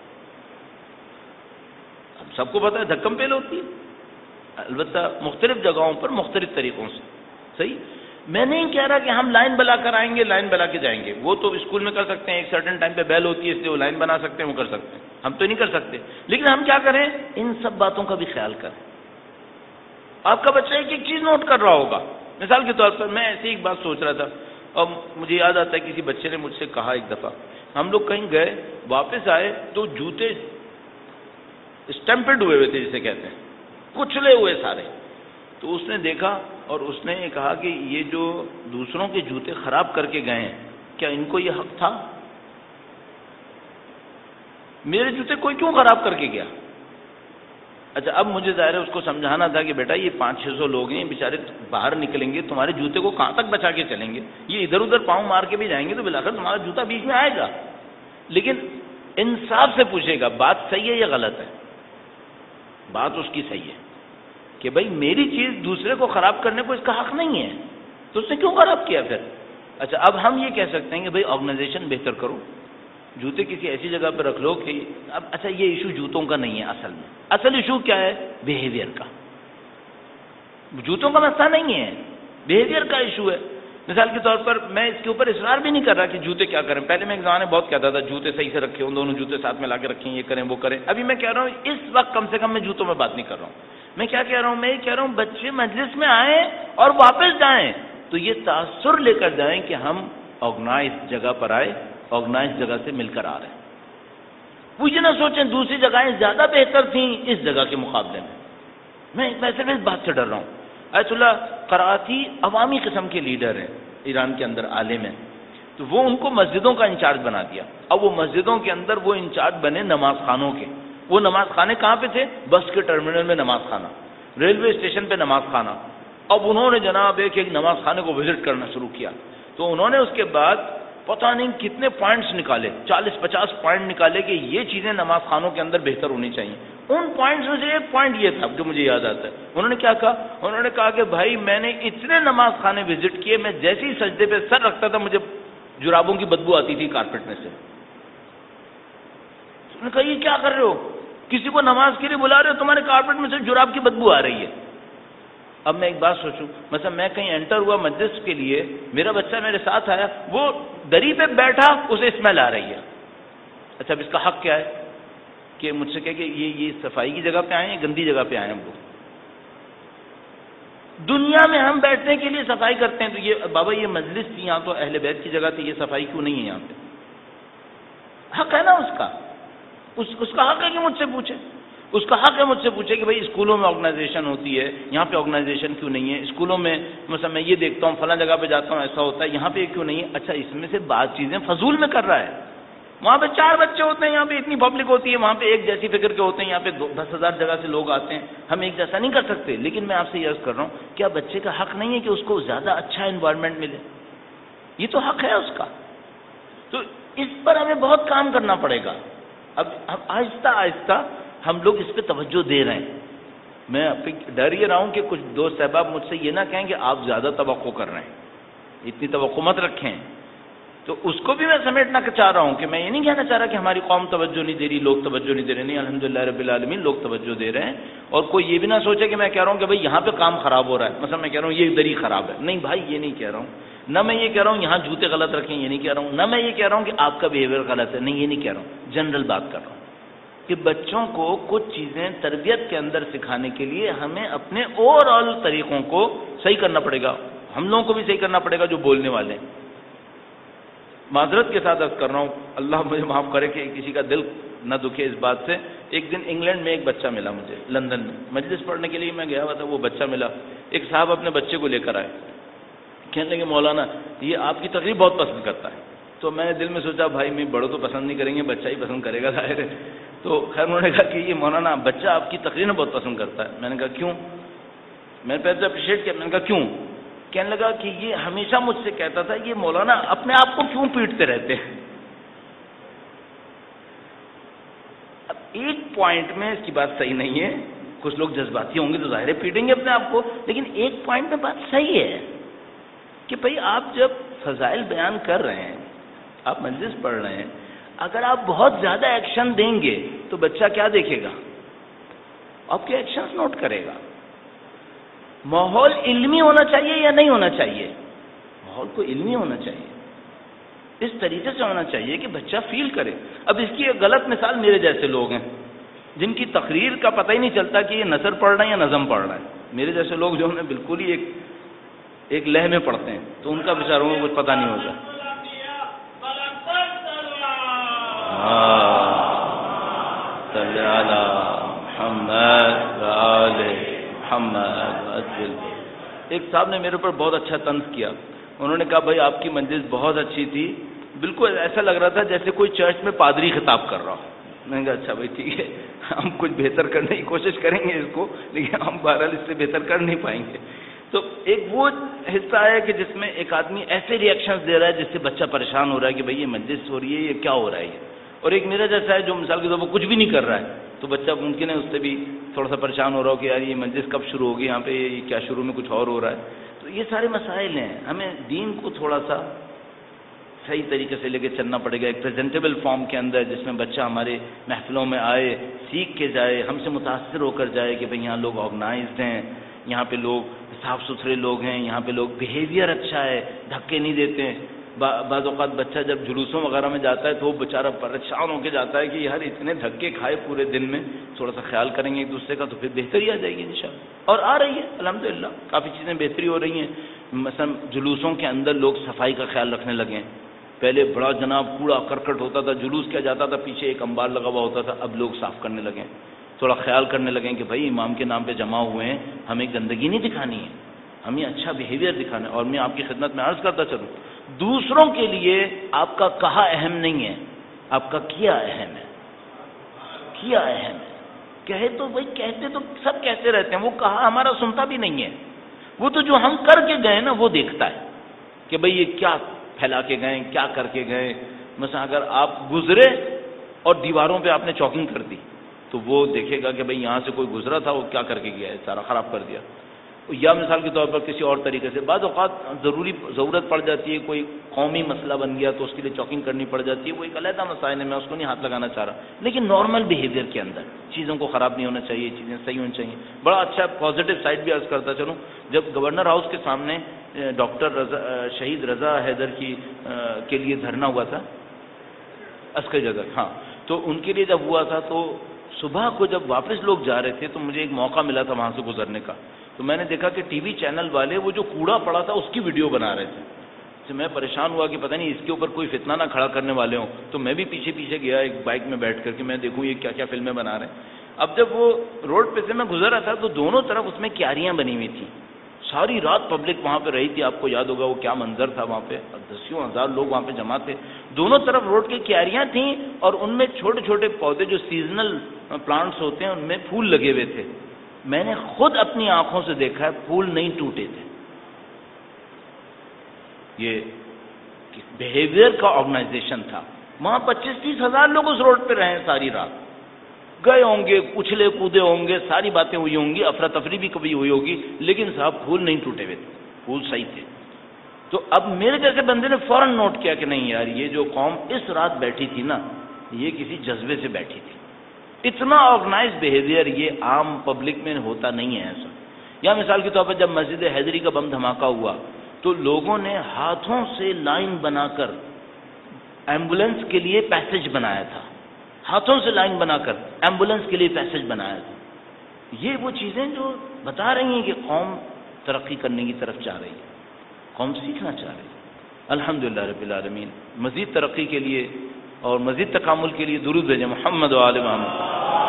ہم سب کو پتہ ہے دھکم پیل ہوتی ہے، البتہ مختلف جگہوں پر مختلف طریقوں سے. صحیح. میں نہیں کہہ رہا کہ ہم لائن بنا کر آئیں گے، لائن بنا کے جائیں گے، وہ تو اسکول میں کر سکتے ہیں، ایک سرٹن ٹائم پہ بیل ہوتی ہے اس لیے وہ لائن بنا سکتے ہیں، وہ کر سکتے ہیں، ہم تو نہیں کر سکتے. لیکن ہم کیا کریں، ان سب باتوں کا بھی خیال کریں. آپ کا بچہ ایک ایک چیز نوٹ کر رہا ہوگا. مثال کے طور پر میں ایسی ایک بات سوچ رہا تھا، اور مجھے یاد آتا ہے کسی بچے نے مجھ سے کہا ایک دفعہ، ہم لوگ کہیں گئے، واپس آئے تو جوتے اسٹمپڈ ہوئے ہوئے تھے جسے کہتے ہیں، کچلے ہوئے سارے. تو اس نے دیکھا اور اس نے یہ کہا کہ یہ جو دوسروں کے جوتے خراب کر کے گئے ہیں، کیا ان کو یہ حق تھا؟ میرے جوتے کوئی کیوں خراب کر کے گیا؟ اچھا اب مجھے ظاہر ہے اس کو سمجھانا تھا کہ بیٹا یہ پانچ چھ سو لوگ ہیں، بیچارے باہر نکلیں گے، تمہارے جوتے کو کہاں تک بچا کے چلیں گے، یہ ادھر ادھر پاؤں مار کے بھی جائیں گے تو بالآخر تمہارا جوتا بیچ میں آئے گا. لیکن انصاف سے پوچھے گا بات صحیح ہے یا غلط ہے. بات اس کی صحیح ہے کہ بھائی میری چیز دوسرے کو خراب کرنے کو اس کا حق نہیں ہے، تو اس نے کیوں خراب کیا پھر؟ اچھا اب ہم یہ کہہ سکتے ہیں کہ بھائی آرگنائزیشن بہتر کرو، جوتے کسی ایسی جگہ پہ رکھ لو کہ اب اچھا یہ ایشو جوتوں کا نہیں ہے، اصل میں اصل ایشو کیا ہے؟ بیہیویئر کا. جوتوں کا مسئلہ نہیں ہے، بیہیویئر کا ایشو ہے. مثال کے طور پر میں اس کے اوپر اصرار بھی نہیں کر رہا کہ جوتے کیا کریں. پہلے میں ایک زمانے بہت کہتا تھا جوتے صحیح سے رکھے، ان دونوں جوتے ساتھ میں لا کے رکھیں، یہ کریں وہ کریں. ابھی میں کہہ رہا ہوں اس وقت کم سے کم میں جوتوں میں بات نہیں کر رہا ہوں. میں کیا کہہ رہا ہوں؟ میں یہ کہہ رہا ہوں بچے مجلس میں آئیں اور واپس جائیں تو یہ تاثر لے کر جائیں کہ ہم آرگنائز جگہ پر آئے، آرگنائز جگہ سے مل کر آ رہے ہیں. وہ یہ نہ سوچیں دوسری جگہیں زیادہ بہتر تھیں اس جگہ کے مقابلے میں. میں ویسے بھی اس بات سے ڈر رہا ہوں. آیت اللہ قرآتی عوامی قسم کے لیڈر ہیں ایران کے اندر، عالم ہیں، تو وہ ان کو مسجدوں کا انچارج بنا دیا. اب وہ مسجدوں کے اندر وہ انچارج بنے نماز خانوں کے. وہ نماز خانے کہاں پہ تھے؟ بس کے ٹرمینل میں نماز خانہ، ریلوے اسٹیشن پہ نماز خانہ. اب انہوں نے جناب ایک ایک نماز خانے کو وزٹ کرنا شروع کیا. تو انہوں نے اس کے بعد پتہ نہیں کتنے پوائنٹس نکالے، چالیس پچاس پوائنٹ نکالے کہ یہ چیزیں نماز خانوں کے اندر بہتر ہونی چاہیے. ان پوائنٹس میں سے ایک پوائنٹ یہ تھا جو مجھے یاد آتا ہے. انہوں نے کیا کہا؟ انہوں نے کہا کہ بھائی میں نے اتنے نماز خانے وزٹ کیے، میں جیسے ہی سجدے پہ سر رکھتا تھا مجھے جرابوں کی بدبو آتی تھی کارپیٹ میں سے. انہوں نے کہا یہ کیا کر رہے ہو؟ کسی کو نماز کے لیے بلا رہے ہو، تمہارے کارپیٹ میں سے جراب کی بدبو آ رہی ہے. اب میں ایک بات سوچوں، مثلا میں کہیں انٹر ہوا مجلس کے لیے، میرا بچہ میرے ساتھ آیا، وہ دری پہ بیٹھا، اسے اسمیل آ رہی ہے. اچھا اب اس کا حق کیا ہے کہ مجھ سے کہے کہ یہ یہ صفائی کی جگہ پہ آئے ہیں، گندی جگہ پہ آئے ہیں ہم لوگ. دنیا میں ہم بیٹھنے کے لیے صفائی کرتے ہیں تو یہ بابا یہ مجلس تھی، یہاں تو اہل بیت کی جگہ تھی، یہ صفائی کیوں نہیں ہے یہاں پہ؟ حق ہے نا اس کا، اس اس کا حق ہے کہ مجھ سے پوچھے. اس کا حق ہے مجھ سے پوچھے کہ بھائی اسکولوں میں آرگنائزیشن ہوتی ہے، یہاں پہ آرگنائزیشن کیوں نہیں ہے؟ اسکولوں میں مثلا میں یہ دیکھتا ہوں فلاں جگہ پہ جاتا ہوں ایسا ہوتا ہے، یہاں پہ کیوں نہیں ہے؟ اچھا اس میں سے بعض چیزیں فضول میں کر رہا ہے. وہاں پہ چار بچے ہوتے ہیں، یہاں پہ اتنی پبلک ہوتی ہے، وہاں پہ ایک جیسی فکر کے ہوتے ہیں، یہاں پہ دس ہزار جگہ سے لوگ آتے ہیں، ہم ایک جیسا نہیں کر سکتے. لیکن میں آپ سے یہ عرض کر رہا ہوں کیا بچے کا حق نہیں ہے کہ اس کو زیادہ اچھا انوائرمنٹ ملے؟ یہ تو حق ہے اس کا. تو اس پر ہمیں بہت کام کرنا پڑے گا. اب آہستہ آہستہ ہم لوگ اس پہ توجہ دے رہے ہیں. میں ڈر یہ رہا ہوں کہ کچھ دوست احباب مجھ سے یہ نہ کہیں کہ آپ زیادہ توقع کر رہے ہیں، اتنی توقع مت رکھیں. تو اس کو بھی میں سمیٹنا چاہ رہا ہوں کہ میں یہ نہیں کہنا چاہ رہا کہ ہماری قوم توجہ نہیں دے رہی، لوگ توجہ نہیں دے رہے. نہیں، الحمدللہ رب العالمین لوگ توجہ دے رہے ہیں. اور کوئی یہ بھی نہ سوچے کہ میں کہہ رہا ہوں کہ بھائی یہاں پہ کام خراب ہو رہا ہے، مثلا میں کہہ رہا ہوں یہ دری خراب ہے. نہیں بھائی یہ نہیں کہہ رہا ہوں. نہ میں یہ کہہ رہا ہوں یہاں جوتے غلط رکھیں، یہ نہیں کہہ رہا ہوں. نہ میں یہ کہہ رہا ہوں کہ آپ کا بیہیویئر غلط ہے، نہیں یہ نہیں کہہ رہا ہوں. جنرل بات کر رہا ہوں کہ بچوں کو کچھ چیزیں تربیت کے اندر سکھانے کے لیے ہمیں اپنے اوور آل طریقوں کو صحیح کرنا پڑے گا. ہم لوگوں کو بھی صحیح کرنا پڑے گا جو بولنے والے ہیں. معذرت کے ساتھ عرض کر رہا ہوں، اللہ مجھے معاف کرے کہ کسی کا دل نہ دکھے اس بات سے. ایک دن انگلینڈ میں ایک بچہ ملا مجھے، لندن میں مجلس پڑھنے کے لیے میں گیا ہوا تھا. وہ بچہ ملا، ایک صاحب اپنے بچے کو لے کر آئے، کہنے لگے مولانا یہ آپ کی تقریر بہت پسند کرتا ہے. تو میں نے دل میں سوچا بھائی میں بڑوں تو پسند نہیں کریں گے، بچہ ہی پسند کرے گا ظاہر ہے. تو خیر انہوں نے کہا کہ یہ مولانا بچہ آپ کی تقریر بہت پسند کرتا ہے. میں نے کہا کیوں؟ میں نے پہلے اپریشیٹ کیا. میں نے کہا کیوں؟ کہنے لگا کہ یہ ہمیشہ مجھ سے کہتا تھا یہ مولانا اپنے آپ کو کیوں پیٹتے رہتے ہیں. اب ایک پوائنٹ میں اس کی بات صحیح نہیں ہے، کچھ لوگ جذباتی ہوں گے تو ظاہر ہے پیٹیں گے اپنے آپ کو. لیکن ایک پوائنٹ میں بات صحیح ہے کہ بھائی آپ جب فضائل بیان کر رہے ہیں، آپ مجلس پڑھ رہے ہیں، اگر آپ بہت زیادہ ایکشن دیں گے تو بچہ کیا دیکھے گا؟ آپ کے ایکشنز نوٹ کرے گا. ماحول علمی ہونا چاہیے یا نہیں ہونا چاہیے؟ ماحول کو علمی ہونا چاہیے، اس طریقے سے ہونا چاہیے کہ بچہ فیل کرے. اب اس کی ایک غلط مثال میرے جیسے لوگ ہیں جن کی تقریر کا پتہ ہی نہیں چلتا کہ یہ نثر پڑھ رہا ہے یا نظم پڑھ رہا ہے. میرے جیسے لوگ جو ہیں بالکل ہی ایک ایک لہ میں پڑھتے ہیں، تو ان کا بیچاروں کو کچھ پتہ نہیں ہوتا. صلی علی محمد وآل محمد. ایک صاحب نے میرے اوپر بہت اچھا طنز کیا. انہوں نے کہا بھائی آپ کی مجلس بہت اچھی تھی، بالکل ایسا لگ رہا تھا جیسے کوئی چرچ میں پادری خطاب کر رہا ہو. میں نے کہا اچھا بھائی ٹھیک ہے، ہم کچھ بہتر کرنے کی کوشش کریں گے اس کو، لیکن ہم بہرحال اس سے بہتر کر نہیں پائیں گے. تو ایک وہ حصہ ہے کہ جس میں ایک آدمی ایسے ریئیکشنز دے رہا ہے جس سے بچہ پریشان ہو رہا ہے کہ بھائی یہ مجلس ہو رہی ہے، یہ کیا ہو رہا ہے یہ. اور ایک میرا جیسا ہے جو مثال کے طور پر کچھ بھی نہیں کر رہا ہے، تو بچہ ممکن ہے اس سے بھی تھوڑا سا پریشان ہو رہا ہو کہ یار یہ مجلس کب شروع ہوگی، یہاں پہ یہ کیا شروع میں کچھ اور ہو رہا ہے. تو یہ سارے مسائل ہیں، ہمیں دین کو تھوڑا سا صحیح طریقے سے لے کے چلنا پڑے گا، ایک پریزنٹیبل فارم کے اندر جس میں بچہ ہمارے محفلوں میں آئے، سیکھ کے جائے، ہم سے متاثر ہو کر جائے کہ بھئی یہاں لوگ آرگنائزڈ ہیں، یہاں پہ لوگ صاف ستھرے لوگ ہیں، یہاں پہ لوگ بیہیویئر اچھا ہے، دھکے نہیں دیتے ہیں. بعض اوقات بچہ جب جلوسوں وغیرہ میں جاتا ہے تو وہ بیچارہ پریشان ہو کے جاتا ہے کہ یار اتنے دھکے کھائے پورے دن میں، تھوڑا سا خیال کریں گے ایک دوسرے کا تو پھر بہتری آ جائے گی انشاءاللہ. اور آ رہی ہے الحمدللہ، کافی چیزیں بہتری ہو رہی ہیں. مثلا جلوسوں کے اندر لوگ صفائی کا خیال رکھنے لگے ہیں. پہلے بڑا جناب کوڑا کرکٹ ہوتا تھا، جلوس کیا جاتا تھا، پیچھے ایک انبار لگا ہوا ہوتا تھا، اب لوگ صاف کرنے لگے ہیں. تھوڑا خیال کرنے لگے کہ بھائی امام کے نام پہ جمع ہوئے ہیں، ہمیں گندگی نہیں دکھانی ہے، ہمیں اچھا بیہیویئر دکھانا ہے. اور میں آپ کی خدمت میں عرض کرتا چلوں، دوسروں کے لیے آپ کا کہا اہم نہیں ہے، آپ کا کیا اہم ہے. کیا اہم ہے. کہے تو بھائی کہتے تو سب کہتے رہتے ہیں، وہ کہا ہمارا سنتا بھی نہیں ہے. وہ تو جو ہم کر کے گئے نا وہ دیکھتا ہے کہ بھئی یہ کیا پھیلا کے گئے، کیا کر کے گئے. مثلا اگر آپ گزرے اور دیواروں پہ آپ نے چاکنگ کر دی تو وہ دیکھے گا کہ بھئی یہاں سے کوئی گزرا تھا، وہ کیا کر کے گیا ہے، سارا خراب کر دیا. یا مثال کے طور پر کسی اور طریقے سے بعض اوقات ضروری ضرورت پڑ جاتی ہے، کوئی قومی مسئلہ بن گیا تو اس کے لیے چاکنگ کرنی پڑ جاتی ہے، وہ ایک علیحدہ مسائل ہے، میں اس کو نہیں ہاتھ لگانا چاہ رہا. لیکن نارمل بیہیویئر کے اندر چیزوں کو خراب نہیں ہونا چاہیے، چیزیں صحیح ہونی چاہیے. بڑا اچھا پازیٹیو سائڈ بھی عرض کرتا چلوں، جب گورنر ہاؤس کے سامنے ڈاکٹر رضا شہید رضا حیدر کی کے لیے دھرنا ہوا تھا، عسکری جگہ، ہاں، تو ان کے لیے جب ہوا تھا تو صبح کو جب واپس لوگ جا رہے تھے تو مجھے ایک موقع ملا تھا وہاں سے گزرنے کا. تو میں نے دیکھا کہ ٹی وی چینل والے وہ جو کوڑا پڑا تھا اس کی ویڈیو بنا رہے تھے. تو میں پریشان ہوا کہ پتہ نہیں اس کے اوپر کوئی فتنہ نہ کھڑا کرنے والے ہوں. تو میں بھی پیچھے پیچھے گیا ایک بائک میں بیٹھ کر کے میں دیکھوں یہ کیا کیا فلمیں بنا رہے ہیں. اب جب وہ روڈ پہ سے میں گزر رہا تھا تو دونوں طرف اس میں کیاریاں بنی ہوئی تھیں. ساری رات پبلک وہاں پہ رہی تھی، آپ کو یاد ہوگا وہ کیا منظر تھا وہاں پہ، دسیوں ہزار لوگ وہاں پہ جمع تھے. دونوں طرف روڈ کی کیاریاں تھیں اور ان میں چھوٹے چھوٹے پودے جو سیزنل پلانٹس ہوتے ہیں ان میں پھول لگے ہوئے تھے. میں نے خود اپنی آنکھوں سے دیکھا ہے، پھول نہیں ٹوٹے تھے. یہ بیہیویئر کا آرگنائزیشن تھا. وہاں پچیس تیس ہزار لوگ اس روڈ پہ رہے ساری رات، گئے ہوں گے، اچھلے کودے ہوں گے، ساری باتیں ہوئی ہوں گی، افراتفری بھی کبھی ہوئی ہوگی، لیکن صاحب پھول نہیں ٹوٹے ہوئے تھے، پھول صحیح تھے. تو اب میرے جیسے بندے نے فوراً نوٹ کیا کہ نہیں یار یہ جو قوم اس رات بیٹھی تھی نا یہ کسی جذبے سے بیٹھی تھی. اتنا آرگنائز بیہیویئر یہ عام پبلک میں ہوتا نہیں ہے ایسا. یا مثال کے طور پر جب مسجد حیدری کا بم دھماکہ ہوا تو لوگوں نے ہاتھوں سے لائن بنا کر ایمبولینس کے لیے پیسج بنایا تھا، ہاتھوں سے لائن بنا کر ایمبولینس کے لیے پیسج بنایا تھا. یہ وہ چیزیں جو بتا رہی ہیں کہ قوم ترقی کرنے کی طرف چاہ رہی ہے، قوم سیکھنا چاہ رہی ہے. الحمدللہ رب العالمین. مزید ترقی کے لیے اور مزید تکامل کے لیے درود بھیجیں محمد و آل محمد.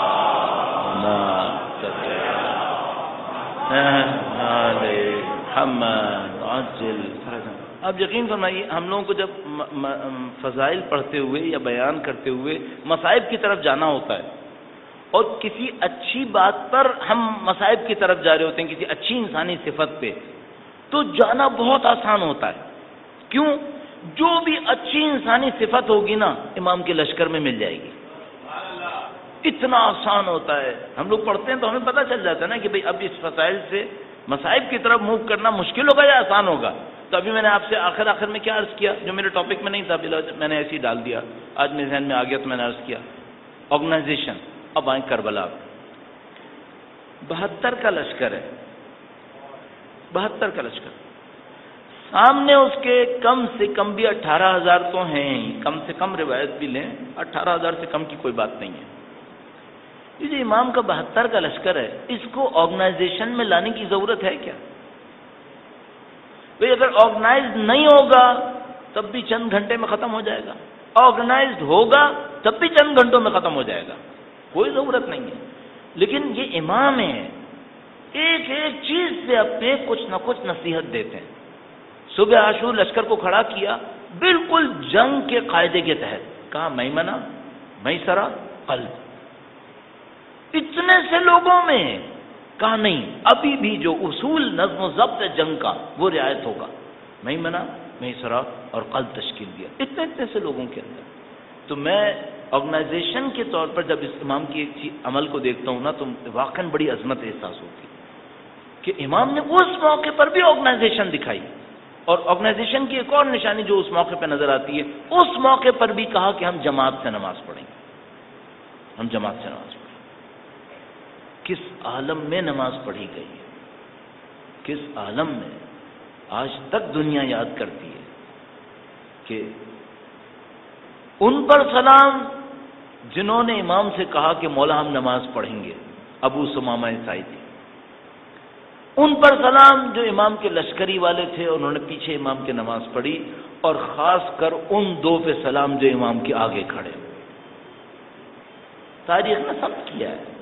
اب یقین فرمائیے ہم لوگوں کو جب فضائل پڑھتے ہوئے یا بیان کرتے ہوئے مصائب کی طرف جانا ہوتا ہے اور کسی اچھی بات پر ہم مصائب کی طرف جا رہے ہوتے ہیں، کسی اچھی انسانی صفت پہ، تو جانا بہت آسان ہوتا ہے. کیوں؟ جو بھی اچھی انسانی صفت ہوگی نا امام کے لشکر میں مل جائے گی. اتنا آسان ہوتا ہے. ہم لوگ پڑھتے ہیں تو ہمیں پتہ چل جاتا ہے نا کہ بھئی اب اس فضائل سے مصائب کی طرف موو کرنا مشکل ہوگا یا آسان ہوگا. تو ابھی میں نے آپ سے آخر آخر میں کیا عرض کیا جو میرے ٹاپک میں نہیں تھا، بلا میں نے ایسے ہی ڈال دیا، آج میرے ذہن میں آ گیا تو میں نے عرض کیا آرگنائزیشن. اب آئیں کربلا. بہتر کا لشکر ہے، بہتر کا لشکر. سامنے اس کے کم سے کم بھی اٹھارہ ہزار تو ہیں ہی، کم سے کم روایت بھی لیں اٹھارہ ہزار سے کم کی کوئی بات نہیں ہے۔ یہ جو امام کا بہتر کا لشکر ہے، اس کو آرگنائزیشن میں لانے کی ضرورت ہے کیا؟ بھئی اگر آرگنائز نہیں ہوگا تب بھی چند گھنٹے میں ختم ہو جائے گا، آرگنائزڈ ہوگا تب بھی چند گھنٹوں میں ختم ہو جائے گا، کوئی ضرورت نہیں ہے۔ لیکن یہ امام ہیں، ایک ایک چیز سے اپنے کچھ نہ کچھ نصیحت دیتے ہیں۔ صبح عاشور لشکر کو کھڑا کیا بالکل جنگ کے قاعدے کے تحت، کہا میمنہ میسرہ قلب، اتنے سے لوگوں میں کہا نہیں، ابھی بھی جو اصول نظم و ضبط جنگ کا وہ رعایت ہوگا، میمنہ میسرہ اور قلب تشکیل دیا اتنے اتنے سے لوگوں کے اندر۔ تو میں آرگنائزیشن کے طور پر جب اس امام کی ایک چیز عمل کو دیکھتا ہوں نا تو واقعاً بڑی عظمت احساس ہوتی ہے کہ امام نے اس موقع پر بھی آرگنائزیشن دکھائی، اور آرگنائزیشن کی ایک اور نشانی جو اس موقع پہ نظر آتی ہے، اس موقع پر بھی کہا کہ ہم جماعت سے نماز پڑھیں گے، ہم جماعت سے نماز پڑھیں گے۔ کس عالم میں نماز پڑھی گئی ہے، کس عالم میں آج تک دنیا یاد کرتی ہے کہ ان پر سلام جنہوں نے امام سے کہا کہ مولا ہم نماز پڑھیں گے، ابو سمامہ ساعدی، ان پر سلام جو امام کے لشکری والے تھے، انہوں نے پیچھے امام کی نماز پڑھی، اور خاص کر ان دو پہ سلام جو امام کے آگے کھڑے ہوئے۔ تاریخ نے سب کیا ہے۔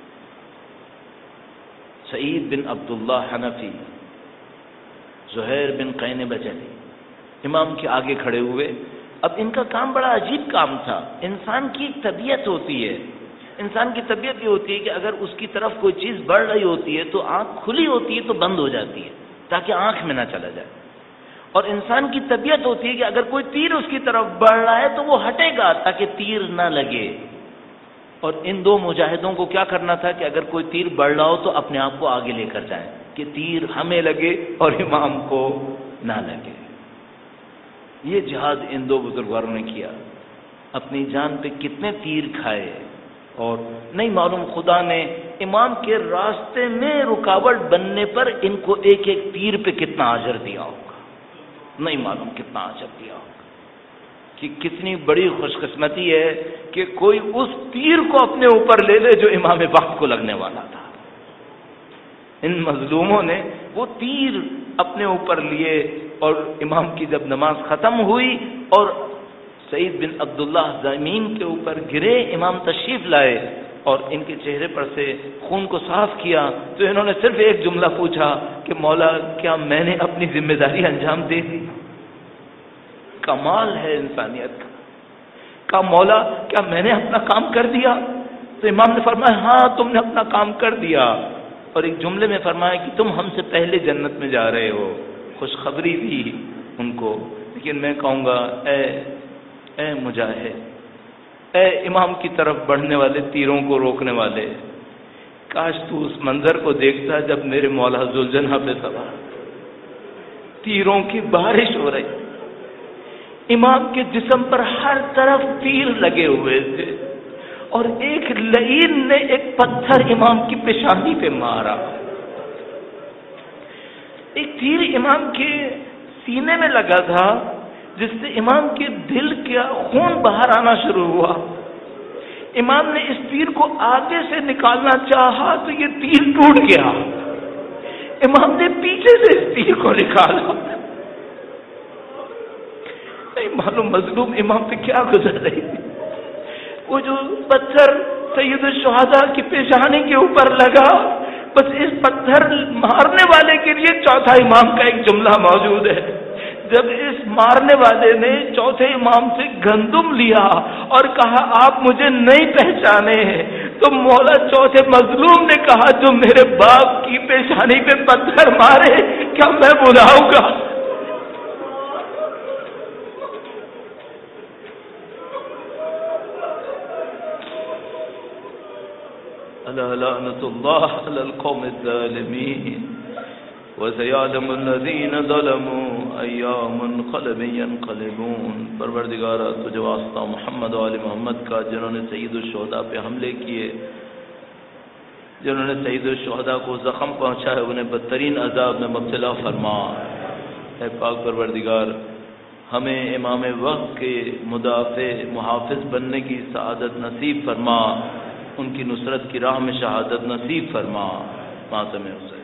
سعید بن عبداللہ حنفی، زہیر بن قین بجلی امام کے آگے کھڑے ہوئے۔ اب ان کا کام بڑا عجیب کام تھا۔ انسان کی ایک طبیعت ہوتی ہے، انسان کی طبیعت یہ ہوتی ہے کہ اگر اس کی طرف کوئی چیز بڑھ رہی ہوتی ہے تو آنکھ کھلی ہوتی ہے تو بند ہو جاتی ہے تاکہ آنکھ میں نہ چلا جائے، اور انسان کی طبیعت ہوتی ہے کہ اگر کوئی تیر اس کی طرف بڑھ رہا ہے تو وہ ہٹے گا تاکہ تیر نہ لگے۔ اور ان دو مجاہدوں کو کیا کرنا تھا کہ اگر کوئی تیر بڑھ رہا ہو تو اپنے آپ کو آگے لے کر جائیں کہ تیر ہمیں لگے اور امام کو نہ لگے۔ یہ جہاد ان دو بزرگواروں نے کیا، اپنی جان پہ کتنے تیر کھائے، اور نہیں معلوم خدا نے امام کے راستے میں رکاوٹ بننے پر ان کو ایک ایک تیر پہ کتنا اجر دیا ہوگا، نہیں معلوم کتنا اجر دیا ہوگا، کہ کتنی بڑی خوش قسمتی ہے کہ کوئی اس تیر کو اپنے اوپر لے لے جو امام وقت کو لگنے والا تھا۔ ان مظلوموں نے وہ تیر اپنے اوپر لیے، اور امام کی جب نماز ختم ہوئی اور سعید بن عبداللہ زمین کے اوپر گرے، امام تشریف لائے اور ان کے چہرے پر سے خون کو صاف کیا، تو انہوں نے صرف ایک جملہ پوچھا کہ مولا کیا میں نے اپنی ذمہ داری انجام دے دی؟ کمال ہے انسانیت کا۔ کہا مولا کیا میں نے اپنا کام کر دیا؟ تو امام نے فرمایا ہاں تم نے اپنا کام کر دیا، اور ایک جملے میں فرمایا کہ تم ہم سے پہلے جنت میں جا رہے ہو۔ خوشخبری دی ان کو، لیکن میں کہوں گا اے اے مجاہد، اے امام کی طرف بڑھنے والے تیروں کو روکنے والے، کاش تو اس منظر کو دیکھتا جب میرے مولا ذوالجناح پہ سوار، تیروں کی بارش ہو رہی، امام کے جسم پر ہر طرف تیر لگے ہوئے تھے، اور ایک لعین نے ایک پتھر امام کی پیشانی پہ مارا، ایک تیر امام کے سینے میں لگا تھا جس سے امام کے دل کا خون باہر آنا شروع ہوا۔ امام نے اس تیر کو آگے سے نکالنا چاہا تو یہ تیر ٹوٹ گیا، امام نے پیچھے سے اس تیر کو نکالا، نہیں معلوم مظلوم امام پہ کیا گزر رہی تھی۔ وہ جو پتھر سید الشہداء کی پیشانی کے اوپر لگا، بس اس پتھر مارنے والے کے لیے چوتھا امام کا ایک جملہ موجود ہے۔ جب اس مارنے والے نے چوتھے امام سے گندم لیا اور کہا آپ مجھے نہیں پہچانے، تو مولا چوتھے مظلوم نے کہا جو میرے باپ کی پیشانی پہ پتھر مارے کیا میں بلاؤں گا؟ الا لعنت اللہ علی القوم الظالمین وسيعلم الذين ظلموا ايام منقلب ينقلبون۔ پروردگارا تجھے واسطہ محمد و آل محمد کا، جنہوں نے سید الشہداء پہ حملے کیے، جنہوں نے سید الشہداء کو زخم پہنچائے، انہیں بدترین عذاب میں مبتلا فرما، اے پاک پروردگار ہمیں امام وقت کے مدافع محافظ بننے کی سعادت نصیب فرما، ان کی نصرت کی راہ میں شہادت نصیب فرما۔ ماتم حسین۔